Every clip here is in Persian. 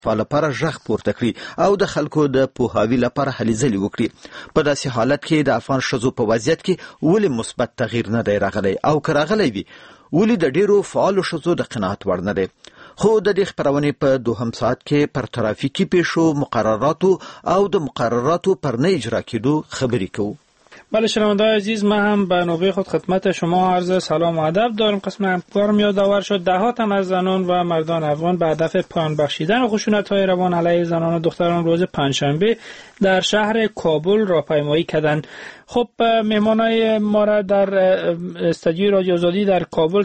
لپاره ژغ پورته کړي او د خلکو د پوهاوي لپاره هلې ځلې وکړي. په داسې حالت کې د افغان ښځو په وضعیت کې ولې مثبت تغییر نه دی راغلی او که راغلی وي ولې د ډیرو فعالو ښځو د قناعت وړ نه دی؟ خو د دې خبرونې په دوهم ساعت کې پر ترافیکي پیښو، مقرراتو او د مقرراتو پر نه اجرا کېدو خبرې کوو. بله شنونده‌های عزیز، من هم به نوبه خود خدمت شما عرض سلام و ادب دارم. قسم همکارم یادآور شد ده‌ها تن از زنان و مردان افغان به هدف پایان بخشیدن خشونت‌های روان علیه زنان و دختران روز پنجشنبه در شهر کابل راهپیمایی کردند. خب مهمانای ما را در استودیوی رادیو آزادی در کابل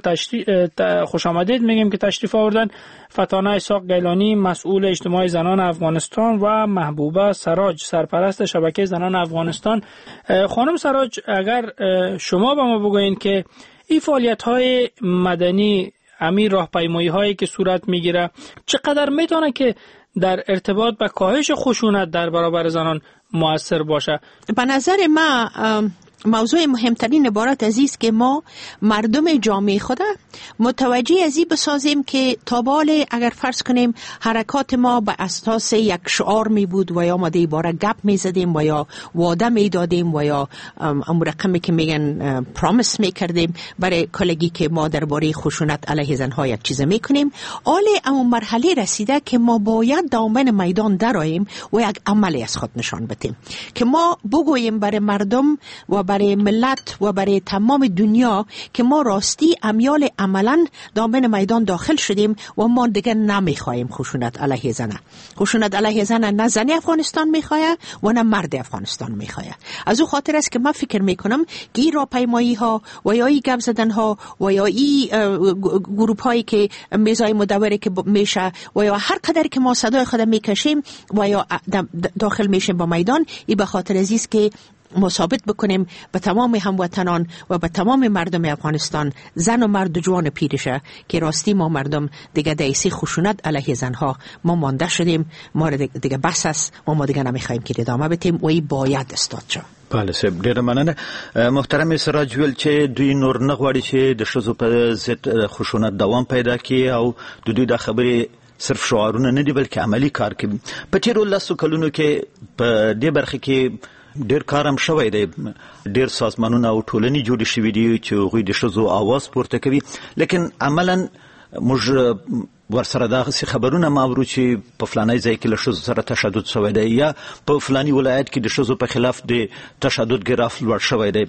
خوش آمدید میگیم که تشریف آوردن فتانه اسحاق گیلانی مسئول اجتماعی زنان افغانستان و محبوبه سراج سرپرست شبکه زنان افغانستان. خانم سراج، اگر شما به ما بگوین که این فعالیت‌های مدنی، همین راهپیمایی‌هایی که صورت میگیره چقدر میتونه که در ارتباط به کاهش خشونت در برابر زنان مؤثر باشه؟ به نظر ما موضوع مهمترین عبارت از است که ما مردم جامعه خود متوجه ازی بسازیم که تا بال اگر فرض کنیم حرکات ما به اساس یک شعار می بود و یا ما دی باره گپ می زدیم و یا وعده می دادیم و یا رقمی که میگن پرامیس می کردیم برای کلگی که ما درباره خشونت علیه زنها یک چیز می کنیم، آله اما مرحله رسیده که ما باید دامن میدان درآییم و یک عملی از خود نشان بدیم که ما بگوییم برای مردم و برای ملت و برای تمام دنیا که ما راستی امیال عملا دامن میدان داخل شدیم و ما دیگه نمیخوایم خشونت علیه زنه. خشونت علیه زنه نه زن افغانستان میخواه و نه مرد افغانستان میخواه. از او خاطر است که من فکر میکنم که این راهپیمایی ها و یا این گپ زدن ها و یا این گروپ هایی که میزای مدوره که میشه و یا هر قدر که ما صدای خود میکشیم و یا داخل میشیم با میدان، این به خاطر از است که ما ثابت بکنیم به تمام هموطنان و به تمام مردم افغانستان، زن و مرد و جوان پیرشه، که راستی ما مردم دیگه دیسی خشونت علیه زنها ما مانده شدیم، ما دیگه بس است و ما دیگه نمیخوایم که ادامه بدیم و این باید استاد شد. بله صاحب، ډیره مننه. محترم سراج ویل چې دوی نور نه غواړي چې د ښځو په ضد خشونت دوام پیدا کړي او د دوی د خبرې صرف شعارونه نه دي بلکې عملی کار کوي. په تیرو 10 کلونو کې په دې برخه کې ډیر کارم شوی دی، ډیر سازمانونه او ټولنې جوړې شوې دي چې هغوی د ښځو اواز پورته کوي، لیکن عملا موږ ورسره دغسې خبرونه ماورو چې په فلانی ځای کې له ښځو سره تشدد شوی دی یا په فلانی ولایت کې د ښځو په خلاف د تشدد ګراف لوړ شوی دی.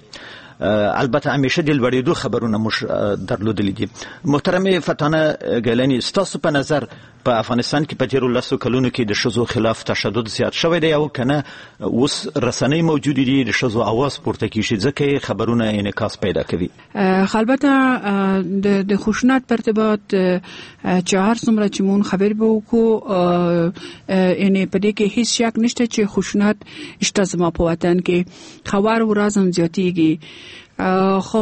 البته همیشه د لوړېدو خبرونه موږ درلودلي دي. محترم فتانه ګیلاني، ستاسو په نظر په افغانستان کې په تیرو 10 کلونو کې د ښځو خلاف تشدد زیات شوی دی او کنه اوس رسنۍ موجودې دي د ښځو اواز پورته کیږي ځکه خبرونه انعکاس پیدا کوي؟ البته د خشونت په ارتباط چې هر څومره چې مون خبر به وکړو یعنی په دې کې هیڅ شک نشته چې خشونت شته زما په وطن کې خبر ورځ هم زیاتېږي. خب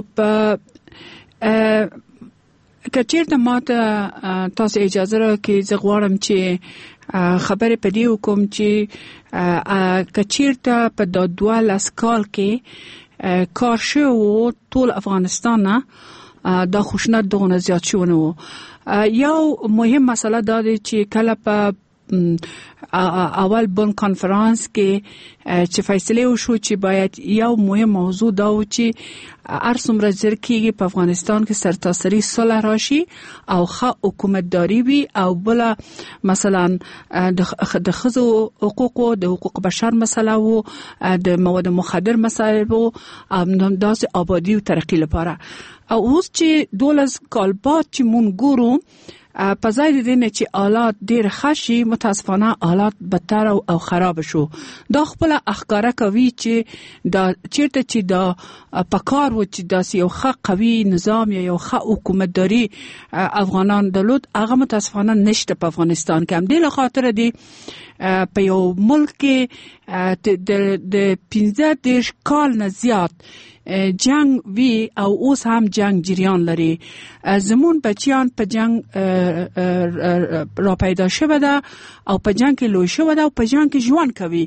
که چیرته ما ته تاسو اجازه راکړئ زه غواړم چې خبرې په دې وکړم چې که چیرته په 12 کال کې کار شوی و ټول افغانستان نه دا خشونت دغونه زیات شوی نه و. یو مهم مسله دا دی چې کله په اول بن کانفرانس کې چې فیصله وشو چې باید یو مهم موضوع دا و چې هر څومره زر کېږي په افغانستان کې سرتاسري صلح راشي او ښه حکومتداري وي او بله مثلا د ښځو حقوقو د حقوق بشر مسله و د مواد مخدر مسله و داسې آبادي او ترقی لپاره. او اوس چې 12 کال بعد چې مونږ ګورو په ځای د دې نه چې حالات ډېر ښه شي متاسفانه حالات بدتر او خراب شو. دا خپله اخکاره کوي چې دا چیرته چې دا پکار و چې داسې یو ښه قوي نظام یا یو ښه حکومتداري افغانان درلود هغه متاسفانه نشته په افغانستان کې. هم دې له خاطره دی په یو ملک کې د 15 کال نه زیات جنگ وی او اوس هم جنگ جریان لري. زمون بچیان په جنگ را پیدا شوه ده او په جنگ کې لوی شوه ده او په جنگ کې ژوند کوي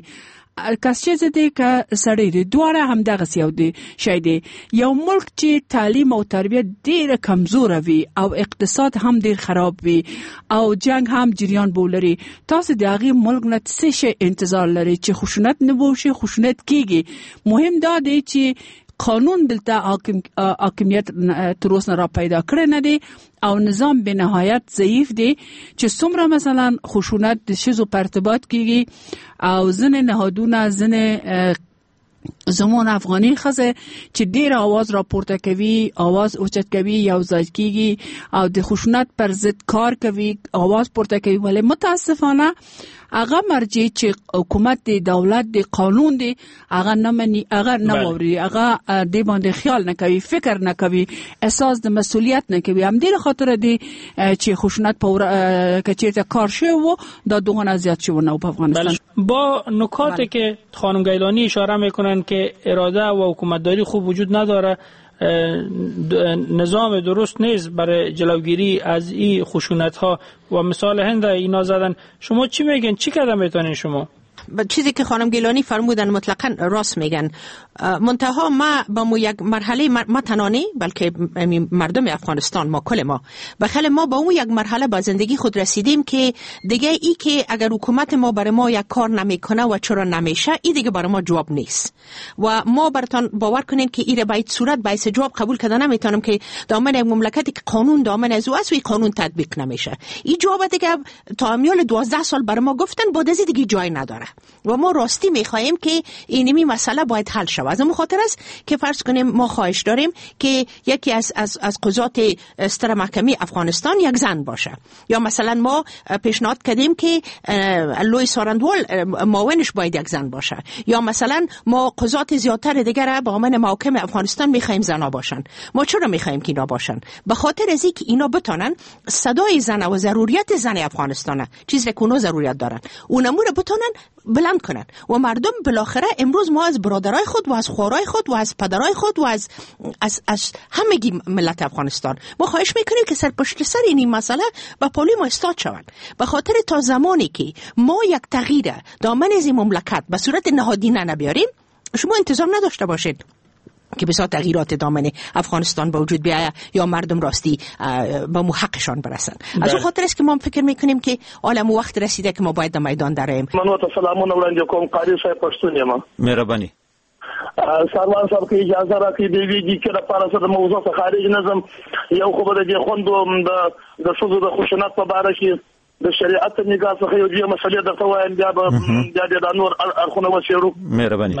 کسچې دې ک سړی دی دواړه هم دغه سیو دی شي دی یو ملک چې تعلیم او تربیت ډیره کمزور وي او اقتصاد هم ډیر خراب وي او جنگ هم جریان بولري تاسو د هغه ملک نه څه شي انتظار لري چې خشونت نه وشي خشونت کیږي مهم دا دی چې قانون دلته حاکمیت تر اوسه را پیدا کړی نه دی او نظام به نهایت ضعیف دی چې څومره مثلا خشونت د ښځو په ارتباط کیږي او ځینې نهادونه ځینې زمون افغاني ښځې چې ډیر आवाज راپورته کوي आवाज اوچت کوي یو ځای کیږي او د خشونت پر ضد کار کوي आवाज پورته کوي ولی متاسفانه هغه مرجع چې حکومت دی دولت دی قانون دی هغه نه مني هغه نه ووري هغه د باندې خیال نه کوي فکر نه کوي احساس د مسؤلیت نه کوي هم دې خاطر دی چې خشونت په کچیرته کار شوی و دا دوغونه زیات شو نه په افغانستان با نکاتی که خانم گیلانی اشاره میکنن که اراده و حکومتداری خوب وجود نداره نظام درست نیست برای جلوگیری از این خشونت ها و مثال هند اینا زدن شما چی میگن چی قدم میتونین شما چیزی که خانم گیلانی فرمودن مطلقاً راست میگن منتها ما با مو یک مرحله ما تنانی بلکه مردم افغانستان ما کل ما بخل ما با اون یک مرحله با زندگی خود رسیدیم که دیگه ای که اگر حکومت ما برای ما یک کار نمیکنه و چرا نمیشه این دیگه برای ما جواب نیست و ما براتون باور کنین که این باید صورت باعث جواب قبول کردن نمیتونم که دامن یک مملکتی که قانون دامن از او است و قانون تطبیق نمیشه این جواب دیگه تا میال 12 سال برای ما گفتن بعد از دیگه جای نداره و ما راستی میخواهیم که اینمی مسئله باید حل شود از اون خاطر است که فرض کنیم ما خواهش داریم که یکی از قضات ستر محکمه افغانستان یک زن باشه یا مثلا ما پیشنهاد کردیم که لوی سارندوال معاونش باید یک زن باشه یا مثلا ما قضات زیادتر دیگر با من محاکم افغانستان میخواهیم زنا باشن ما چرا میخواهیم که اینا باشن به خاطر از اینکه اینا بتونن صدای زن و ضروریت زن افغانستانه چیزی که اونا ضروریت دارن اونمو رو بتونن بلند کنن و مردم بالاخره امروز ما از برادرای خود و از خوارای خود و از پدرای خود و از همگی ملت افغانستان ما خواهش میکنیم که سر پشت سر این مسئله با پولی ما استاد شوند به خاطر تا زمانی که ما یک تغییر دامن از این مملکت به صورت نهادینه نبیاریم شما انتظار نداشته باشید که بسیار تغییرات دامن افغانستان با وجود بیاید یا مردم راستی با حقشان برسن از اون خاطر است که ما فکر میکنیم که عالم وقت رسیده که ما باید در میدان دریم منو ته سلامونه وړاندې کوم قاری صاحب پښتون یم مهرباني سروان صاحب کې اجازه راکړئ د ویډیو کې لپاره سره موضوع څخه خارج نظم یو خبره دی خوندو د شذو د خشونت په اړه کې د شریعت نگاه څخه یو دی مسلې درته وایم بیا د نور اړخونه وشيرو مهرباني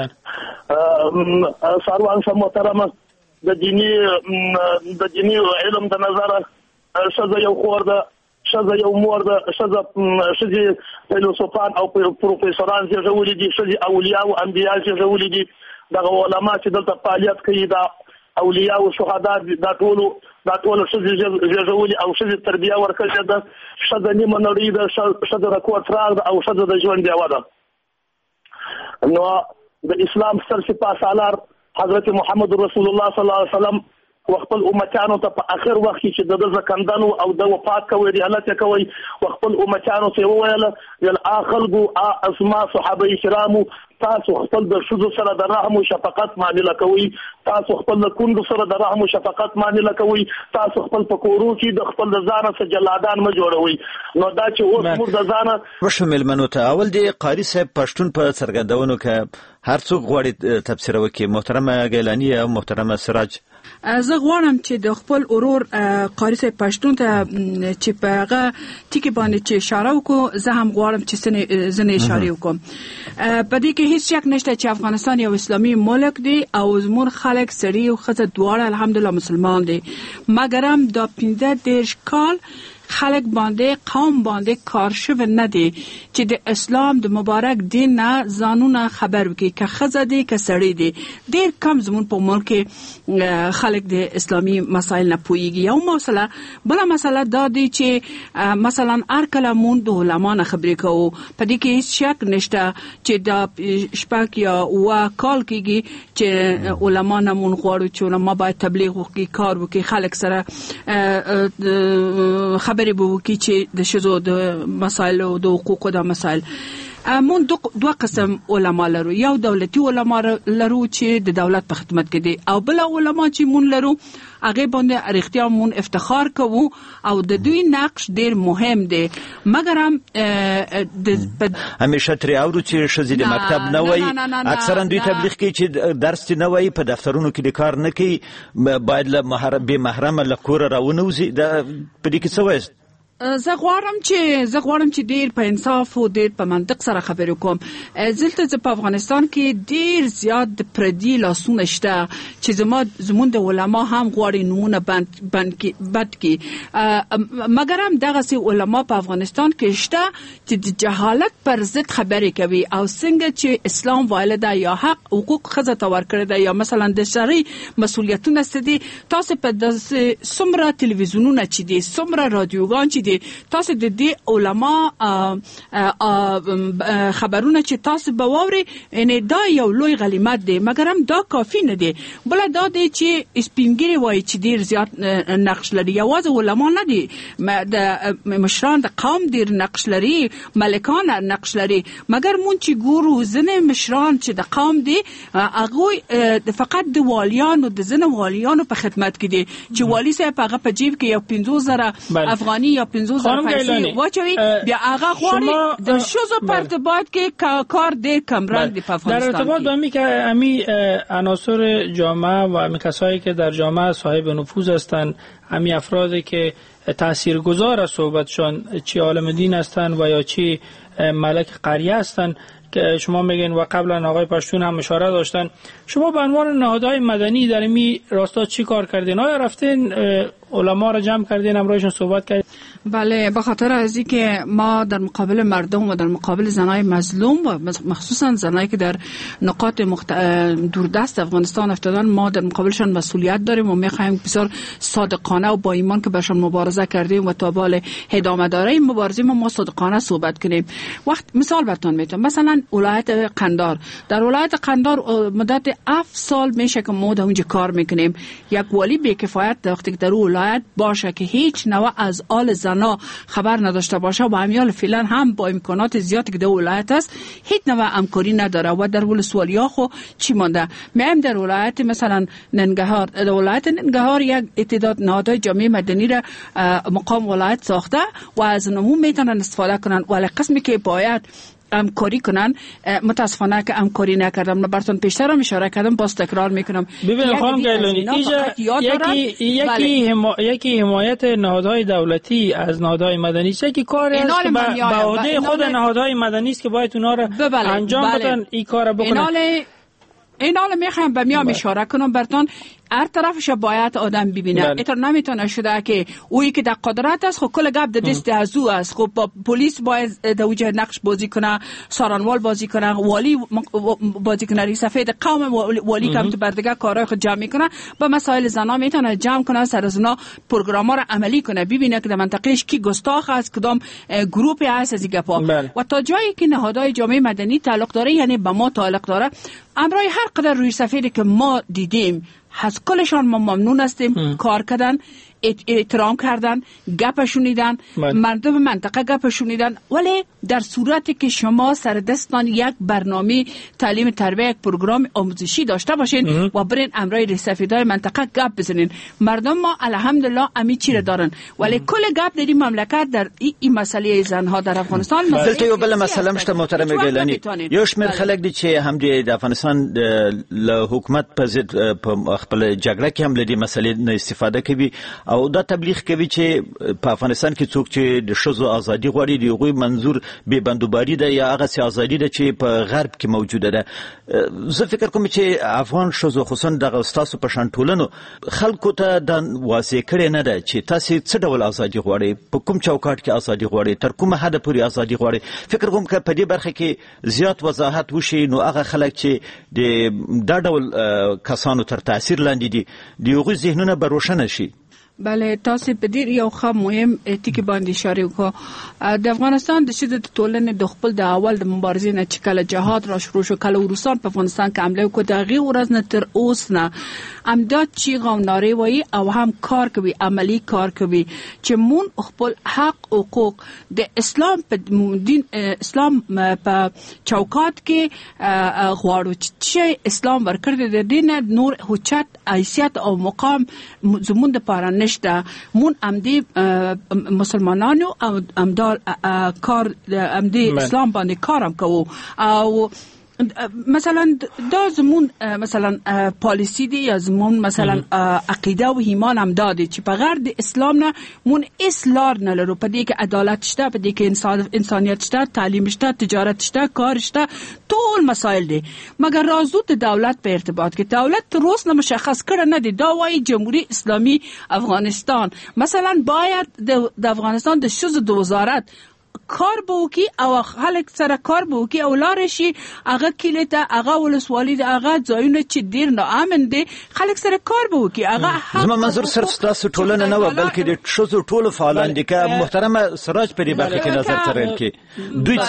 سروان صاحب محترم د دینی علم د نظر شذ یو خور ده شذ یو مور ده شذ فیلسوفان او پروفیسوران چې جوړي دي شذ اولیاء او انبیاء چې جوړي دي دغه علما چې دلته فعالیت کوي دا اولیاء او شهدا دا ټول شذ جوړي او شذ تربیه ورکړي ده شذ نیمه نړۍ ده شذ رکوع فراغ او شذ د ژوند دیوه ده نو د اسلام ستر سپاه سالار حضرت محمد رسول الله صلی الله علیه وسلم وخپل امتانو ته په اخر وخت کې چې د زکندانو او د وفات کوي رحلت کوي وخپل امتانو ته وویل یل اخلقو اسماء صحابه کرامو تاسو خپل د شذو سره د رحم او شفقت معاملې کوي تاسو خپل د کندو سره د رحم او شفقت معاملې کوي تاسو خپل پکورو کې د خپل د ځان سره جلادان ما جوړوي نو دا چې اوس موږ د ځان وشمل منو ته اول دی قاری صاحب پښتون په سرګردونو کې هر څوک غواړي تفسیر وکړي محترمه گیلانی او محترمه سراج زه غواړم چې د خپل اورور قاری صاحب پښتون ته چې په هغه ټکی باندې چې اشاره وکړو زه هم غواړم چې زنه اشاره وکم په دې کې هیڅ شک نشته چې افغانستان یو اسلامي ملک دی او زموږ خلک سړي او ښځه دواړه الحمدلله مسلمان دي مګر هم دا 15 کال خلق باندې قوم باندې کار شوی نه دی چې د اسلام د مبارک دین نه ځانونه خبر وکړي که ښځه دی که سړی دی ډېر کم زموږ په ملک کې خلک د اسلامي مسایل نه پوهیږي یو مسله بله مسله دا دی چې مثلا هر کله مونږ د علما نه خبرې کوو په دې کې هیڅ شک نشته چې دا شپږ یا اووه کال کېږي چې علما نه مونږ غواړو چې علما باید تبلیغ وکړي کار وکړي خلک سره خبرې به وکړي چې د ښځو د مسایلو د حقوقو د مسایل مون دوه قسم علما لرو. یو دولتي علما لرو چې د دولت په خدمت کې دي، او بل علما چې مون لرو هغه باندې رښتیا مون افتخار کوو او د دوی نقش ډیر مهم دی. مګر هم همیشه تر اورو چې شزي د مکتب نه وای، اکثرا دوی تبلیغ کوي چې درس نه وای، په دفترونو کې د کار نه کوي، باید له به محرم له کور راونوزي. د په دې کې څه وایي؟ زه غواړم چې ډیر په انصاف او ډیر په منطق سره خبرې وکم. زلته په افغانستان کې ډیر زیات د پردي لاسونه شته چې زمون د علما هم غواړي نمونه بند کی، مګر هم دغه سي علما په افغانستان کې شته چې د جهالت پر ضد خبرې کوي او څنګه چې اسلام والده یا حق حقوق ښځه ته ورکړی دی یا مثلا د شرعي مسؤلیتونه ستدي. تاسو په څومره تلویزیونونه چې دي، څومره رادیوګان چې تاسو د دې علما خبرونه چې تاسو به واوري، ان دا یو لوی غلیمت دی، مګر هم دا کافی نه دی. بل دا دی چې سپینګری وایي چې ډیر زیات نقش لري. یوازې علما نه دي، د مشران د قوم ډیر نقش لري، ملکان نقش لري، مګر مون چې ګورو ځنې مشران چې د قوم دي هغه فقط د والیانو د ځنې والیانو په خدمت کې دي چې والی صاحب هغه په جیب کې یو 50,000 افغاني یا 50,000 پیسې واچوي، بیا هغه غواړي د شوزو په ارتباط کې کار ډیر کمرنګ دی په افغانستان. در ارتباط با همی که همی عناصر جامعه و همی کسایی که در جامعه صاحب نفوذ هستند، همی افرادی که تاثیرگذار از صحبتشان چی عالم دین هستند و یا چی ملک قریه هستند که شما میگین و قبلا آقای پشتون هم اشاره داشتن، شما به عنوان نهادهای مدنی در این راستا چی کار کردین؟ آیا رفتین علما را جمع کردین، امروزشون صحبت کردین؟ بله، به خاطر از اینکه ما در مقابل مردم و در مقابل زنای مظلوم و مخصوصا زنایی که در نقاط دوردست افغانستان افتادن، ما در مقابلشان مسئولیت داریم و میخوایم بسیار صادقانه و با ایمان که برشان مبارزه کردیم و تا بال ادامه داره این مبارزه ما صادقانه صحبت کنیم. وقت مثال براتون میتونم، مثلا ولایت قندار، در ولایت قندار مدت 7 سال میشه که ما در اونجا کار میکنیم. یک والی بی‌کفایت وقتی در ولایت باشه که هیچ نوع از آل زنا خبر نداشته باشه و همیال فعلا هم با امکانات زیادی که در ولایت است هیچ نوع همکاری نداره و در ولسوالیا خو چی مانده. میم در ولایت مثلا ننگهار، در ولایت ننگهار یک اتحاد نهادهای جامعه مدنی را مقام ولایت ساخته و از نمو میتونن استفاده کنن، ولی قسمی که باید همکاری کنن متاسفانه که همکاری نکردم. من براتون پیشتر هم اشاره کردم، باز تکرار میکنم. ببینید خانم گیلانی، یکی حمایت نهادهای دولتی از نهادهای مدنی است، یکی کاری است که به عهده خود نهادهای مدنی است که باید اونها را انجام بدن، این کار بکنن. این حالا میخوام به میام اشاره کنم براتون، هر طرفش باید آدم ببینه. اینطور نمیتونه شده که اویی که در قدرت است خب کل گپ در دست ازو است. خب پلیس باید در وجه نقش بازی کنه، سارنوال بازی کنه، والی بازی کنه، رئیس سفید قوم والی که تو بردگاه کارهای خود جمع میکنه، با مسائل زنا میتونه جمع کنه، سر از اونا پروگرام‌ها را عملی کنه، ببینه که در منطقهش کی گستاخ است، کدام گروپی هست از این گپا. و تا جایی که نهادهای جامعه مدنی تعلق داره، یعنی به ما تعلق داره، امرای هر قدر روی سفیدی که ما دیدیم از کلشان ما ممنون هستیم. کار کردن، احترام کردن، گپ شنیدن، مردم منطقه گپ شنیدن، ولی در صورتی که شما سر دستان یک برنامه تعلیم تربیت، یک پروگرام آموزشی داشته باشین و برین امرای رسفیدای منطقه گپ بزنین، مردم ما الحمدلله امی چیره دارن، ولی کل گپ در این مملکت در این مسئله زنها در افغانستان دلته یو بل مسله مشته محترم گیلانی، یو شمیر خلک دي چې هم د افغانستان له حکومت په ضد په خپل جګړه کې هم له دې مسلې نه استفاده کوي او دا تبلیغ کوي چې په افغانستان کې څوک چې د ښځو ازادي غواړي د هغوی منظور بې بندوباري ده یا هغه سي ازادي ده چې په غرب کې موجوده ده. زه فکر کوم چې افغان ښځو خصوصا دغه ستاسو په شان ټولنو خلکو ته دا واضح کړې نه ده چې تاسو څه ډول ازادي غواړئ، په کوم چوکاټ کې ازادي غواړئ، تر کومه حده پورې ازادي غواړئ. فکر کوم که په دې برخه کې زیات وضاحت وشي نو هغه خلک چې د دا ډول کسانو تر تاثیر لاندې دي د هغوی ذهنونه به روښانه شي. بله تاسو په دې یو ښه مهم ټکی باندې اشاره وکړه. د افغانستان د شدت ټولنې د خپل د اول د مبارزې نه چې کله جهاد را شروع شو، کله روسان په افغانستان کې حمله وکړه، د هغې ورځ نه تر اوس نه همدا چیغه او نارې وایي او هم کار کوي، عملی کار کوي چې مون خپل حق حقوق د اسلام په دین اسلام په چوکاټ کې غواړو چې اسلام ورکړي د دین نور حجت حیثیت او مقام زمون د پاره نشته. مون امدی مسلمانانو او امدار کار امدی اسلام باندې کارم کوو او مثلا دا زمون مثلا پالیسی دی یا زمون مثلا عقیده و ایمان هم داده چې په غیر د اسلام نه مون اسلام نه لرو، په دې کې عدالت شته، په دې کې انسانیت شته، تعلیم شته، تجارت شته، کار شته، ټول مسائل دي. مګر راځو د دولت په ارتباط کې دولت تر اوسه مشخص کړه نه دی. دا وايي جمهوریت اسلامی افغانستان مثلا باید د افغانستان د ښځو د وزارت کار به وکړي او خلک سره کار به وکړي او لار شي هغه کلی ته هغه ولسوالي د هغه ځایونه چې ډیر ناامن دي خلک سره کار به وکړي. هغه زما منظور صرف تاسو ټولنه نه و بلکې د ښځو ټول فعالان دي. که محترمه سراج په دې برخه کې نظر څرګند کړي دوی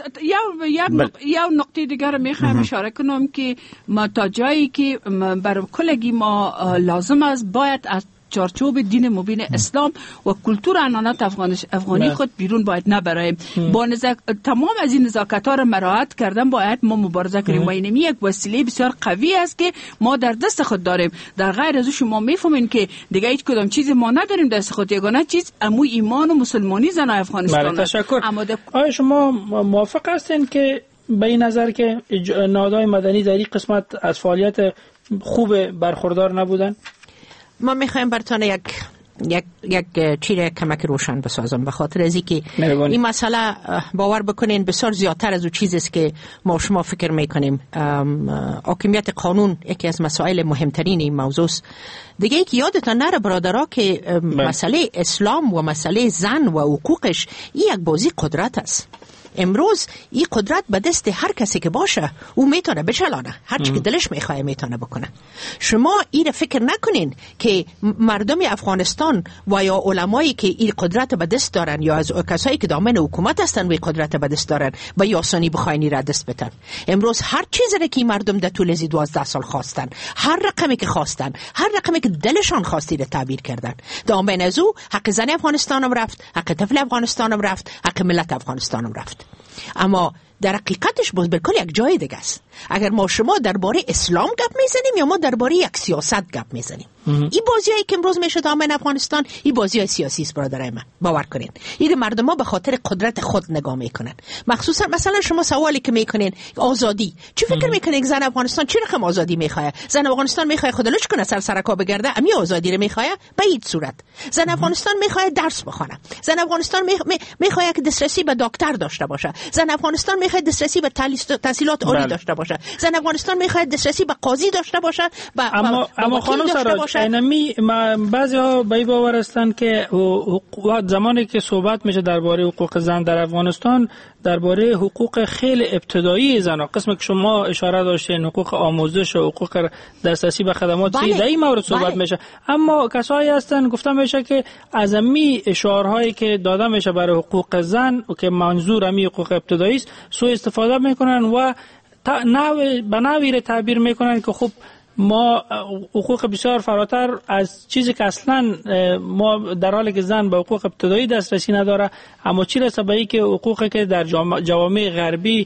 څنګه یو نقطه دیگر میخوام اشاره کنم که ما تا جایی که بر کلگی ما لازم است باید از چارچوب دین مبین اسلام و کلتور عنعنات افغانی خود بیرون باید نبریم. با تمام از این نزاکت‌ها را مراعات کردن باید ما مبارزه کنیم و اینمی یک وسیله بسیار قوی است که ما در دست خود داریم. در غیر از شما میفهمین که دیگه هیچ کدام چیزی ما نداریم دست خود. یگانه چیز امو ایمان و مسلمانی زنای افغانستان. بله تشکر. آیا شما موافق هستین که به این نظر که نهادهای مدنی در این قسمت از فعالیت خوب برخوردار نبودن؟ ما میخوایم براتون یک چیز کمک روشن بسازم به خاطر از اینکه این مسئله باور بکنین بسیار زیادتر از اون چیزی است که ما شما فکر میکنیم. حاکمیت قانون یکی از مسائل مهمترین این موضوع است. دیگه ای که یادتان نره برادرها که مسئله اسلام و مسئله زن و حقوقش این یک بازی قدرت است. امروز این قدرت به دست هر کسی که باشه او میتونه بچلانه، هر چی که دلش میخواه میتونه بکنه. شما این فکر نکنین که مردم افغانستان و یا علمایی که این قدرت به دست دارن یا از کسایی که دامن حکومت هستن و قدرت به دست دارن به آسانی بخواین را دست بدن. امروز هر چیزی که مردم در طول 12 سال خواستن، هر رقمی که خواستن، هر رقمی که دلشان خواستی را تعبیر کردن. دامن از او حق زن افغانستانم رفت، حق طفل افغانستانم رفت، حق ملت افغانستانم رفت. اما در حقیقتش باز بالکل یک جای دیگه است. اگر ما شما درباره اسلام گپ میزنیم یا ما درباره یک سیاست گپ میزنیم، این بازیایی که امروز میشه دامن افغانستان این بازیای سیاسی است برادرای من. باور کنین این مردم ها به خاطر قدرت خود نگاه میکنن. مخصوصا مثلا شما سوالی که میکنین آزادی، چی فکر میکنین زن افغانستان چه رقم آزادی میخواد؟ زن افغانستان میخواد خودلوش کنه سرکا بگرده، امی آزادی رو میخواد؟ به هیچ صورت. زن افغانستان میخواد درس بخونه، زن افغانستان میخواد که دسترسی به دکتر داشته باشه، زن افغانستان میخواد دسترسی به تحصیلات عالی داشته باشه، زن افغانستان میخواد دسترسی به قاضی داشته باشه، اما خانم سراج اینمی بعضی‌ها به باور هستند که زمانی که صحبت میشه درباره حقوق زن در افغانستان درباره حقوق خیلی ابتدایی زنان، قسمی که شما اشاره داشتین حقوق آموزش و حقوق دسترسی به خدمات در این مورد صحبت میشه. اما کسایی هستن گفتم میشه که از امی اشارهایی که داده میشه برای حقوق زن و که منظور امی حقوق ابتدایی است سوء استفاده میکنن و به نوعی تعبیر میکنن که خب ما حقوق بسیار فراتر از چیزی که اصلا ما در حالی که زن به حقوق ابتدایی دسترسی نداره، اما چی رسه به این که حقوقی که در جوامع غربی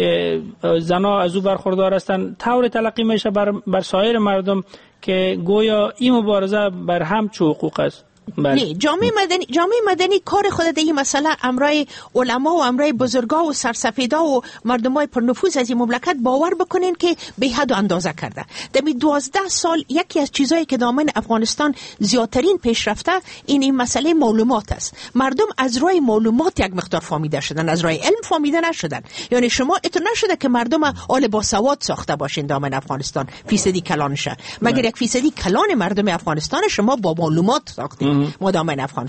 زنها از او برخوردار هستند طور تلقی میشه بر سایر مردم که گویا این مبارزه بر همچو حقوق است. نه، جامعه مدنی کار خود در این مسئله امرای علما و امرای بزرگا و سرسفیدا و مردمای پرنفوذ از این مملکت باور بکنین که به حد و اندازه کرده. در 12 سال یکی از چیزایی که دامن افغانستان زیادترین پیشرفته این مسئله معلومات است. مردم از روی معلومات یک مقدار فهمیده شدن، از روی علم فهمیده نشدن. یعنی شما اتو نشده که مردم آل با سواد ساخته باشین دامن افغانستان فیصدی کلانشه، مگر یک فیصدی کلان مردم افغانستان شما با معلومات ساختین. ما دامن افغانستان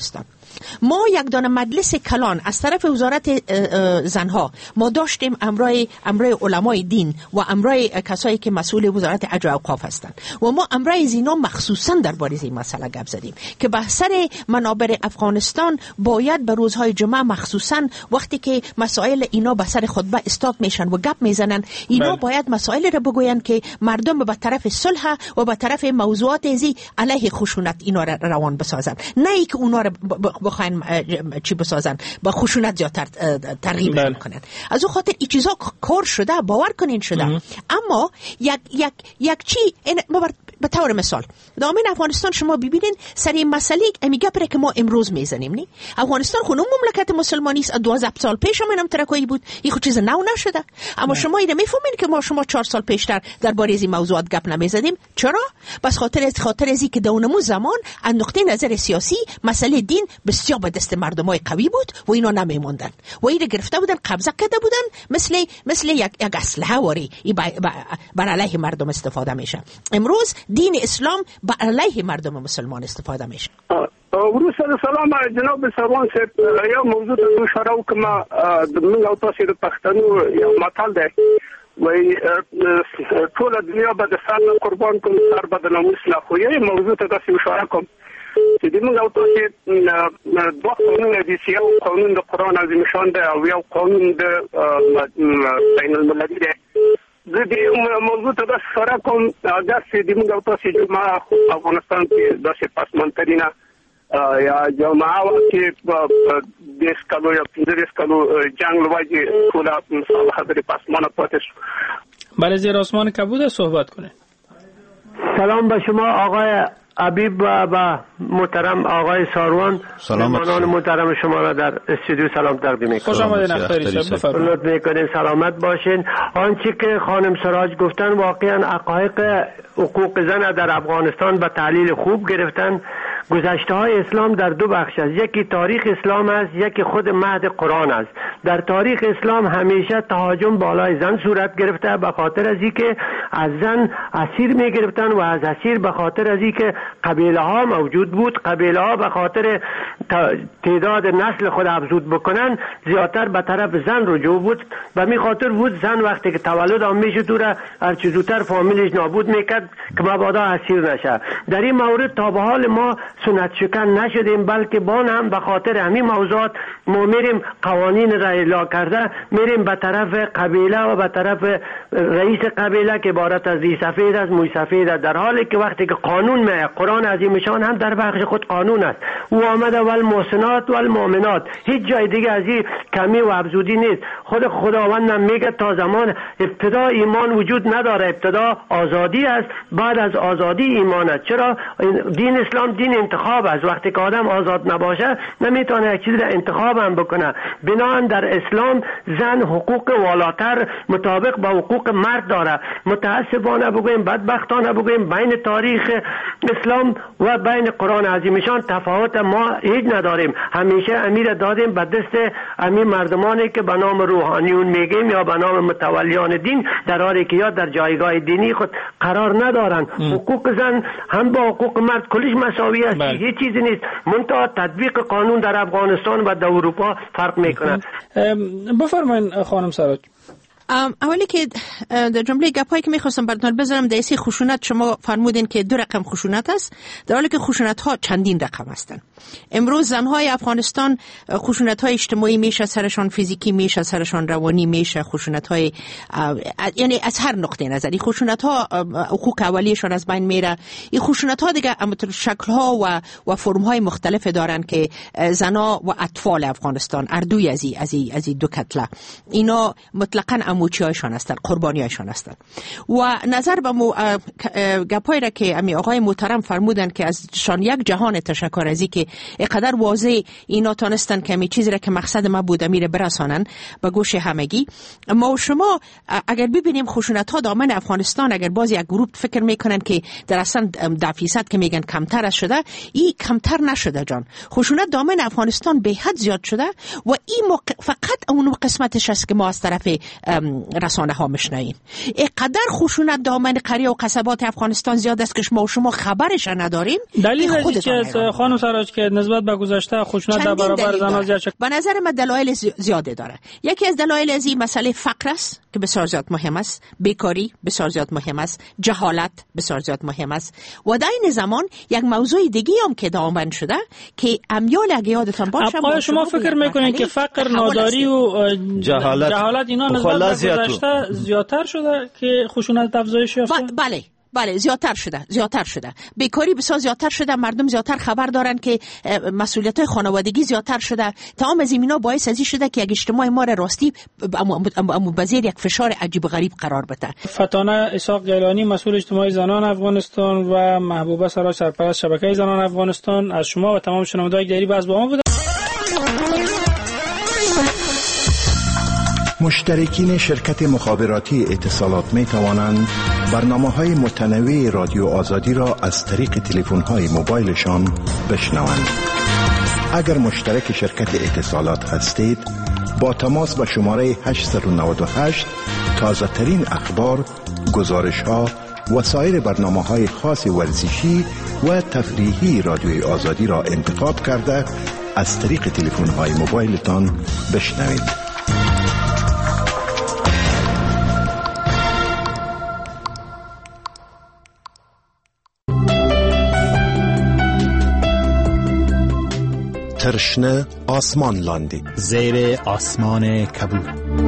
ما یک دانه مجلس کلان از طرف وزارت زنها ما داشتیم، امرای علمای دین و امرای کسایی که مسئول وزارت اجر و اوقاف هستند و ما امرای زینا مخصوصا درباره این مسئله گپ زدیم که بحثر منابر افغانستان باید به روزهای جمعه مخصوصا وقتی که مسائل اینا به سر خطبه استاد میشن و گپ میزنن، اینا باید مسائل را بگوین که مردم به طرف صلح و به طرف موضوعات ازی علیه خشونت اینا را روان بسازن، نه ای که اونا را بخواین چی بسازن با خشونت زیادتر ترغیب کنن. از اون خاطر این چیزا کار شده، باور کنین شده. اما یک چی به طور مثال دامن افغانستان شما ببینین سر این مسئله امیگه پره که ما امروز میزنیم نی افغانستان خونم مملکت مسلمانی است، 12 سال پیش هم ترکایی بود، این خود چیز نو نشده. اما شما اینو میفهمین که شما 4 سال پیشتر درباره این موضوعات گپ نمیزدیم. چرا؟ بس خاطر ازی که دونمو زمان از نقطه نظر سیاسی مسئله دین بسیار به دست مردمای قوی بود و اینا نمیموندن و اینو گرفته بودن، قبضه کرده بودن، مثل یک اسلحه واری بر علیه مردم استفاده میشه. امروز دین اسلام بر علیه مردم مسلمان استفاده میشه. ورو سلام جناب سروان صاحب، یو موضوع ته اشاره وکم د موږ او تاسو د پښتنو یو متل دی وای ټول دنیا به د سر قربان کوم سر به د ناموس نه، خو یې موضوع ته تاسو اشاره کوم چې د موږ او تاسو دوه قانون دي، یو قانون د قرآن عظیم شان دی او یو قانون د بین المللي دی. د دې موضوع ته تاسو اشاره کوم چې د موږ او تاسو جماعت افغانستان کې د پاسمنترینه یا جماعت کې د سکالو یا د سکالو جنگ لوجه ټول خبرې پاسمانه پاتې شو. بله زیر آسمان کبود صحبت کنه. سلام به شما آقای حبیب و محترم آقای ساروان، مهمانان محترم شما را در استودیو سلام تقدیم می‌کنم. خوش آمدید اختری صاحب، بفرمایید. لطف می‌کنید سلامت باشین. آنچه که خانم سراج گفتن واقعا حقایق حقوق زن در افغانستان به تحلیل خوب گرفتن. گذشته های اسلام در دو بخش است، یکی تاریخ اسلام است، یکی خود مهد قرآن است. در تاریخ اسلام همیشه تهاجم بالای زن صورت گرفته به خاطر از اینکه از زن اسیر می گرفتن و از اسیر به خاطر از اینکه قبیله ها موجود بود، قبیله ها به خاطر تعداد نسل خود افزود بکنن زیادتر به طرف زن رجوع بود. به می خاطر بود زن وقتی که تولد هم میشه تو را هر چه زودتر فامیلش نابود میکرد که مبادا اسیر نشه. در این مورد تا به حال ما سنت شکن نشدیم، بلکه بان هم به خاطر همین موضوعات ما میریم قوانین را اجرا کرده، میریم به طرف قبیله و به طرف رئیس قبیله که عبارت از ری سفید است موی سفید است، در حالی که وقتی که قانون می قرآن عظیم شان هم در بخش خود قانون است. او آمده والمحسنات والمؤمنات، هیچ جای دیگه از این کمی و افزودی نیست. خود خداوند هم میگه تا زمان ابتدا ایمان وجود نداره، ابتدا آزادی است، بعد از آزادی ایمان است. چرا؟ دین اسلام دین انتخاب است. وقتی که آدم آزاد نباشه نمیتونه یک چیزی را انتخاب هم بکنه. بنابراین در اسلام زن حقوق والاتر مطابق با حقوق مرد داره. متاسفانه بگویم بدبختانه بگویم بین تاریخ اسلام و بین قرآن عظیمشان تفاوت ما هیچ نداریم. همیشه امیر دادیم به دست امیر مردمانی که به نام روحانیون میگیم یا به نام متولیان دین، در حالی که یا در جایگاه دینی خود قرار ندارن. حقوق زن هم با حقوق مرد کلش مساوی است، هیچ چیزی نیست، منتها تطبیق قانون در افغانستان و در اروپا فرق میکنه. بفرمایید خانم سراج. اولی که در جمله گپایی که میخواستم براتون بذارم در این خشونت، شما فرمودین که 2 رقم خشونت است، در حالی که خشونت ها چندین رقم هستند. امروز زنهای افغانستان خشونت های اجتماعی میشه سرشان، فیزیکی میشه سرشان، روانی میشه، خشونت های یعنی از هر نقطه نظری خشونت ها حقوق اولیشان از بین میره. این خشونت ها دیگه شکل ها و فرم های مختلف دارن که زنا و اطفال افغانستان اردوی از دو کتله اینا مطلقاً اموچی هایشان هستند، قربانی هایشان هستند. و نظر به گپایی را که امی آقای محترم فرمودن که از شان یک جهان تشکر ازی که اقدر واضح اینا تانستن که امی چیزی را که مقصد ما بود امیره برسانن به گوش همگی. ما و شما اگر ببینیم خشونت ها دامن افغانستان، اگر باز یک گروه فکر میکنن که در اصلا 10% که میگن کمتر شده، این کمتر نشده جان. خشونت دامن افغانستان به حد زیاد شده و این فقط اون قسمتش است که ما از طرف رسانه ها میشنویم. اینقدر خشونت دامن قریه و قصبات افغانستان زیاد است که شما خبرش نداریم. دلیل ازی که خانم سراج که نسبت به گذشته خشونت در برابر زنان زیاد شد؟ به نظر من دلایل زیاده داره. یکی از دلایل از این مسئله فقر است که بسیار زیاد مهم است، بیکاری بسیار زیاد مهم است، جهالت بسیار زیاد مهم است و در این زمان یک موضوع دیگه هم که دامن شده که امیال اگه یادتان باشه شما فکر میکنید که فقر، ناداری و جهالت اینا نسبت به گذشته زیادتر شده که خشونت افزایش یافته؟ بله زیادتر شده. بیکاری بسیار زیادتر شده، مردم زیادتر خبر دارن که مسئولیت‌های خانوادگی زیادتر شده. تمام از اینا باعث ازی شده که یک اجتماع ما را راستی بزیر یک فشار عجیب غریب قرار بده. فتانه اسحاق گیلانی، مسئول اجتماعی زنان افغانستان و محبوبه سراج، سرپرست شبکه زنان افغانستان، از شما و تمام شنوندگان دری باز با ما بودن. مشترکین شرکت مخابراتی اتصالات می توانند برنامه‌های متنوع رادیو آزادی را از طریق تلفن‌های موبایلشان بشنوند. اگر مشترک شرکت اتصالات هستید، با تماس به شماره 898 تازه ترین اخبار، گزارش‌ها و سایر برنامه‌های خاص ورزشی و تفریحی رادیوی آزادی را انتخاب کرده از طریق تلفن‌های موبایلتان بشنوید. ترشنه آسمان لاندی، زیر آسمان کبود.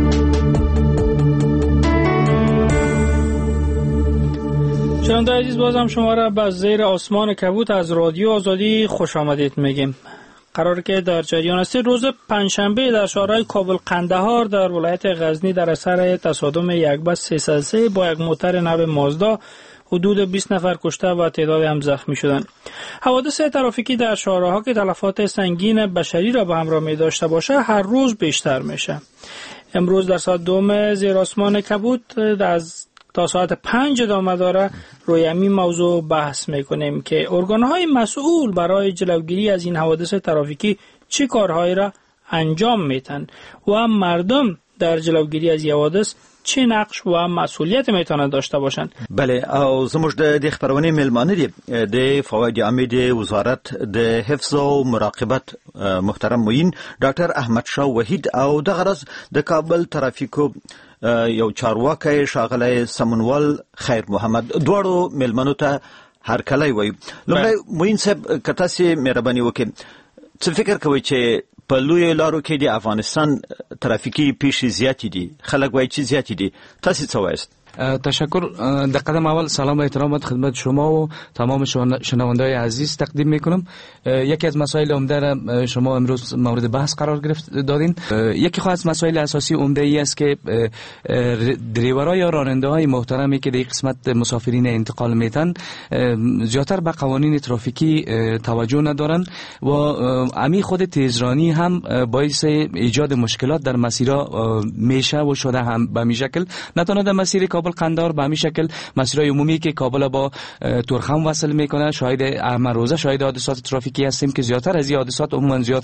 شنونده عزیز، بازم شما را به زیر آسمان کبود از رادیو آزادی خوش آمدید میگیم. قرار که در جریان است روز پنجشنبه در شهرهای کابل قندهار در ولایت غزنی در اثر تصادم یک بس 303 با یک موتر نو مازدا حدود 20 نفر کشته و تعداد هم زخمی شدند. حوادث ترافیکی در شهرها که تلفات سنگین بشری را به همراه می داشته باشه هر روز بیشتر میشه. امروز در ساعت 2 زیر آسمان کبود تا ساعت 5 ادامه داره روی همین موضوع بحث میکنیم که ارگانهای مسئول برای جلوگیری از این حوادث ترافیکی چه کارهایی را انجام میتن و مردم در جلوگیری از حوادث چه نقش و مسئولیت میتونن داشته باشن. بله، او زموږ د خبرونه ملمانه دي د فواد عامه د وزارت د حفظ او مراقبت محترم معین ډاکټر احمد شاه وحید او د غرض د کابل ترافیکو یو چارواکي شاغله سمنوال خیر محمد دوړو ملمنو ته هر کله وي. لومړی معین صاحب کته سي مهرباني وکړي، څه فکر کوي چې په لوی لارو کې د افغانستان ترافیکي پیښې زیاتې دي، خلک وایي چې زیاتې دي، تاسو څه وایست؟ تشکر. در قدم اول سلام و احترامات خدمت شما و تمام شنونده‌های عزیز تقدیم میکنم. یکی از مسائل عمده را شما امروز مورد بحث قرار دادین. یکی از مسائل اساسی عمده ای است که دریورها یا راننده‌های محترمی که در قسمت مسافرین انتقال میتن زیادتر به قوانین ترافیکی توجه ندارن و امی خود تیزرانی هم باعث ایجاد مشکلات در مسیرها میشه و شده هم به همین شکل. نه تنها در مسیر کابل قندهار به همین شکل مسیرهای عمومی که کابل با تورخم وصل میکنه شاهد روزه شاهد حادثات ترافیکی هستیم که زیادتر از حادثات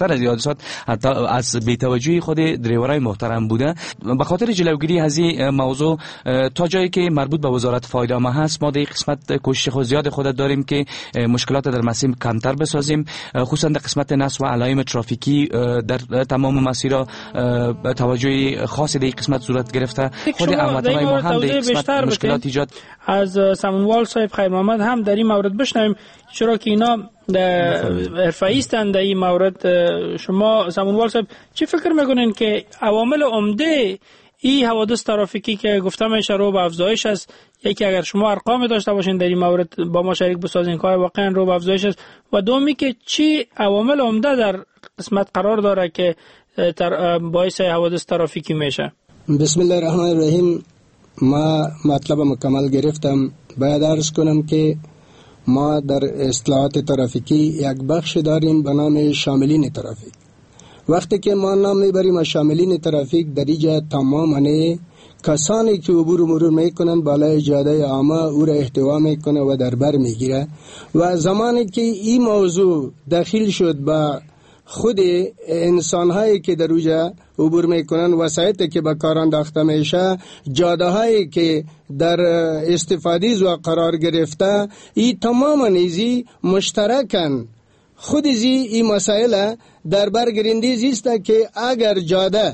حتی از بی‌توجهی خود دریورای محترم بوده. به خاطر جلوگیری از این موضوع تا جایی که مربوط به وزارت فایده‌نامه هست ما در قسمت کوشش خود زیاد خود داریم که مشکلات در مسیر کمتر بسازیم، خصوصا در قسمت نصب و علائم ترافیکی در تمام مسیرها توجه خاصی در این قسمت صورت گرفته. خود هموطنان ما هم در قسمت مشکلات ایجاد. از سمنوال صاحب خیر محمد هم در این مورد بشنویم، چرا که اینا حرفه‌ای هستند در این مورد. شما سمنوال صاحب چی فکر میکنین که عوامل عمده این حوادث ترافیکی که گفتم میشه رو به افزایش است؟ یکی اگر شما ارقام داشته باشین در این مورد با ما شریک بسازین که واقعا رو به افزایش است، و دومی که چی عوامل عمده در قسمت قرار داره که باعث حوادث ترافیکی میشه؟ بسم الله الرحمن الرحیم. ما مطلب مکمل گرفتم. باید عرض کنم که ما در اصلاحات ترافیکی یک بخش داریم به نام شاملین ترافیک. وقتی که ما نام میبریم از شاملین ترافیک، در اینجا تمام کسانی که عبور و مرور میکنن بالای جاده عامه او را احتوا میکنه و در بر میگیره، و زمانی که این موضوع داخل شد به خود انسان هایی که در اوجا عبور میکنن، وسایطی که به کار انداخته میشه، جاده هایی که در استفاده و قرار گرفته، این تمام نیزی مشترکن. خود این مسائل در برگرنده زیسته که اگر جاده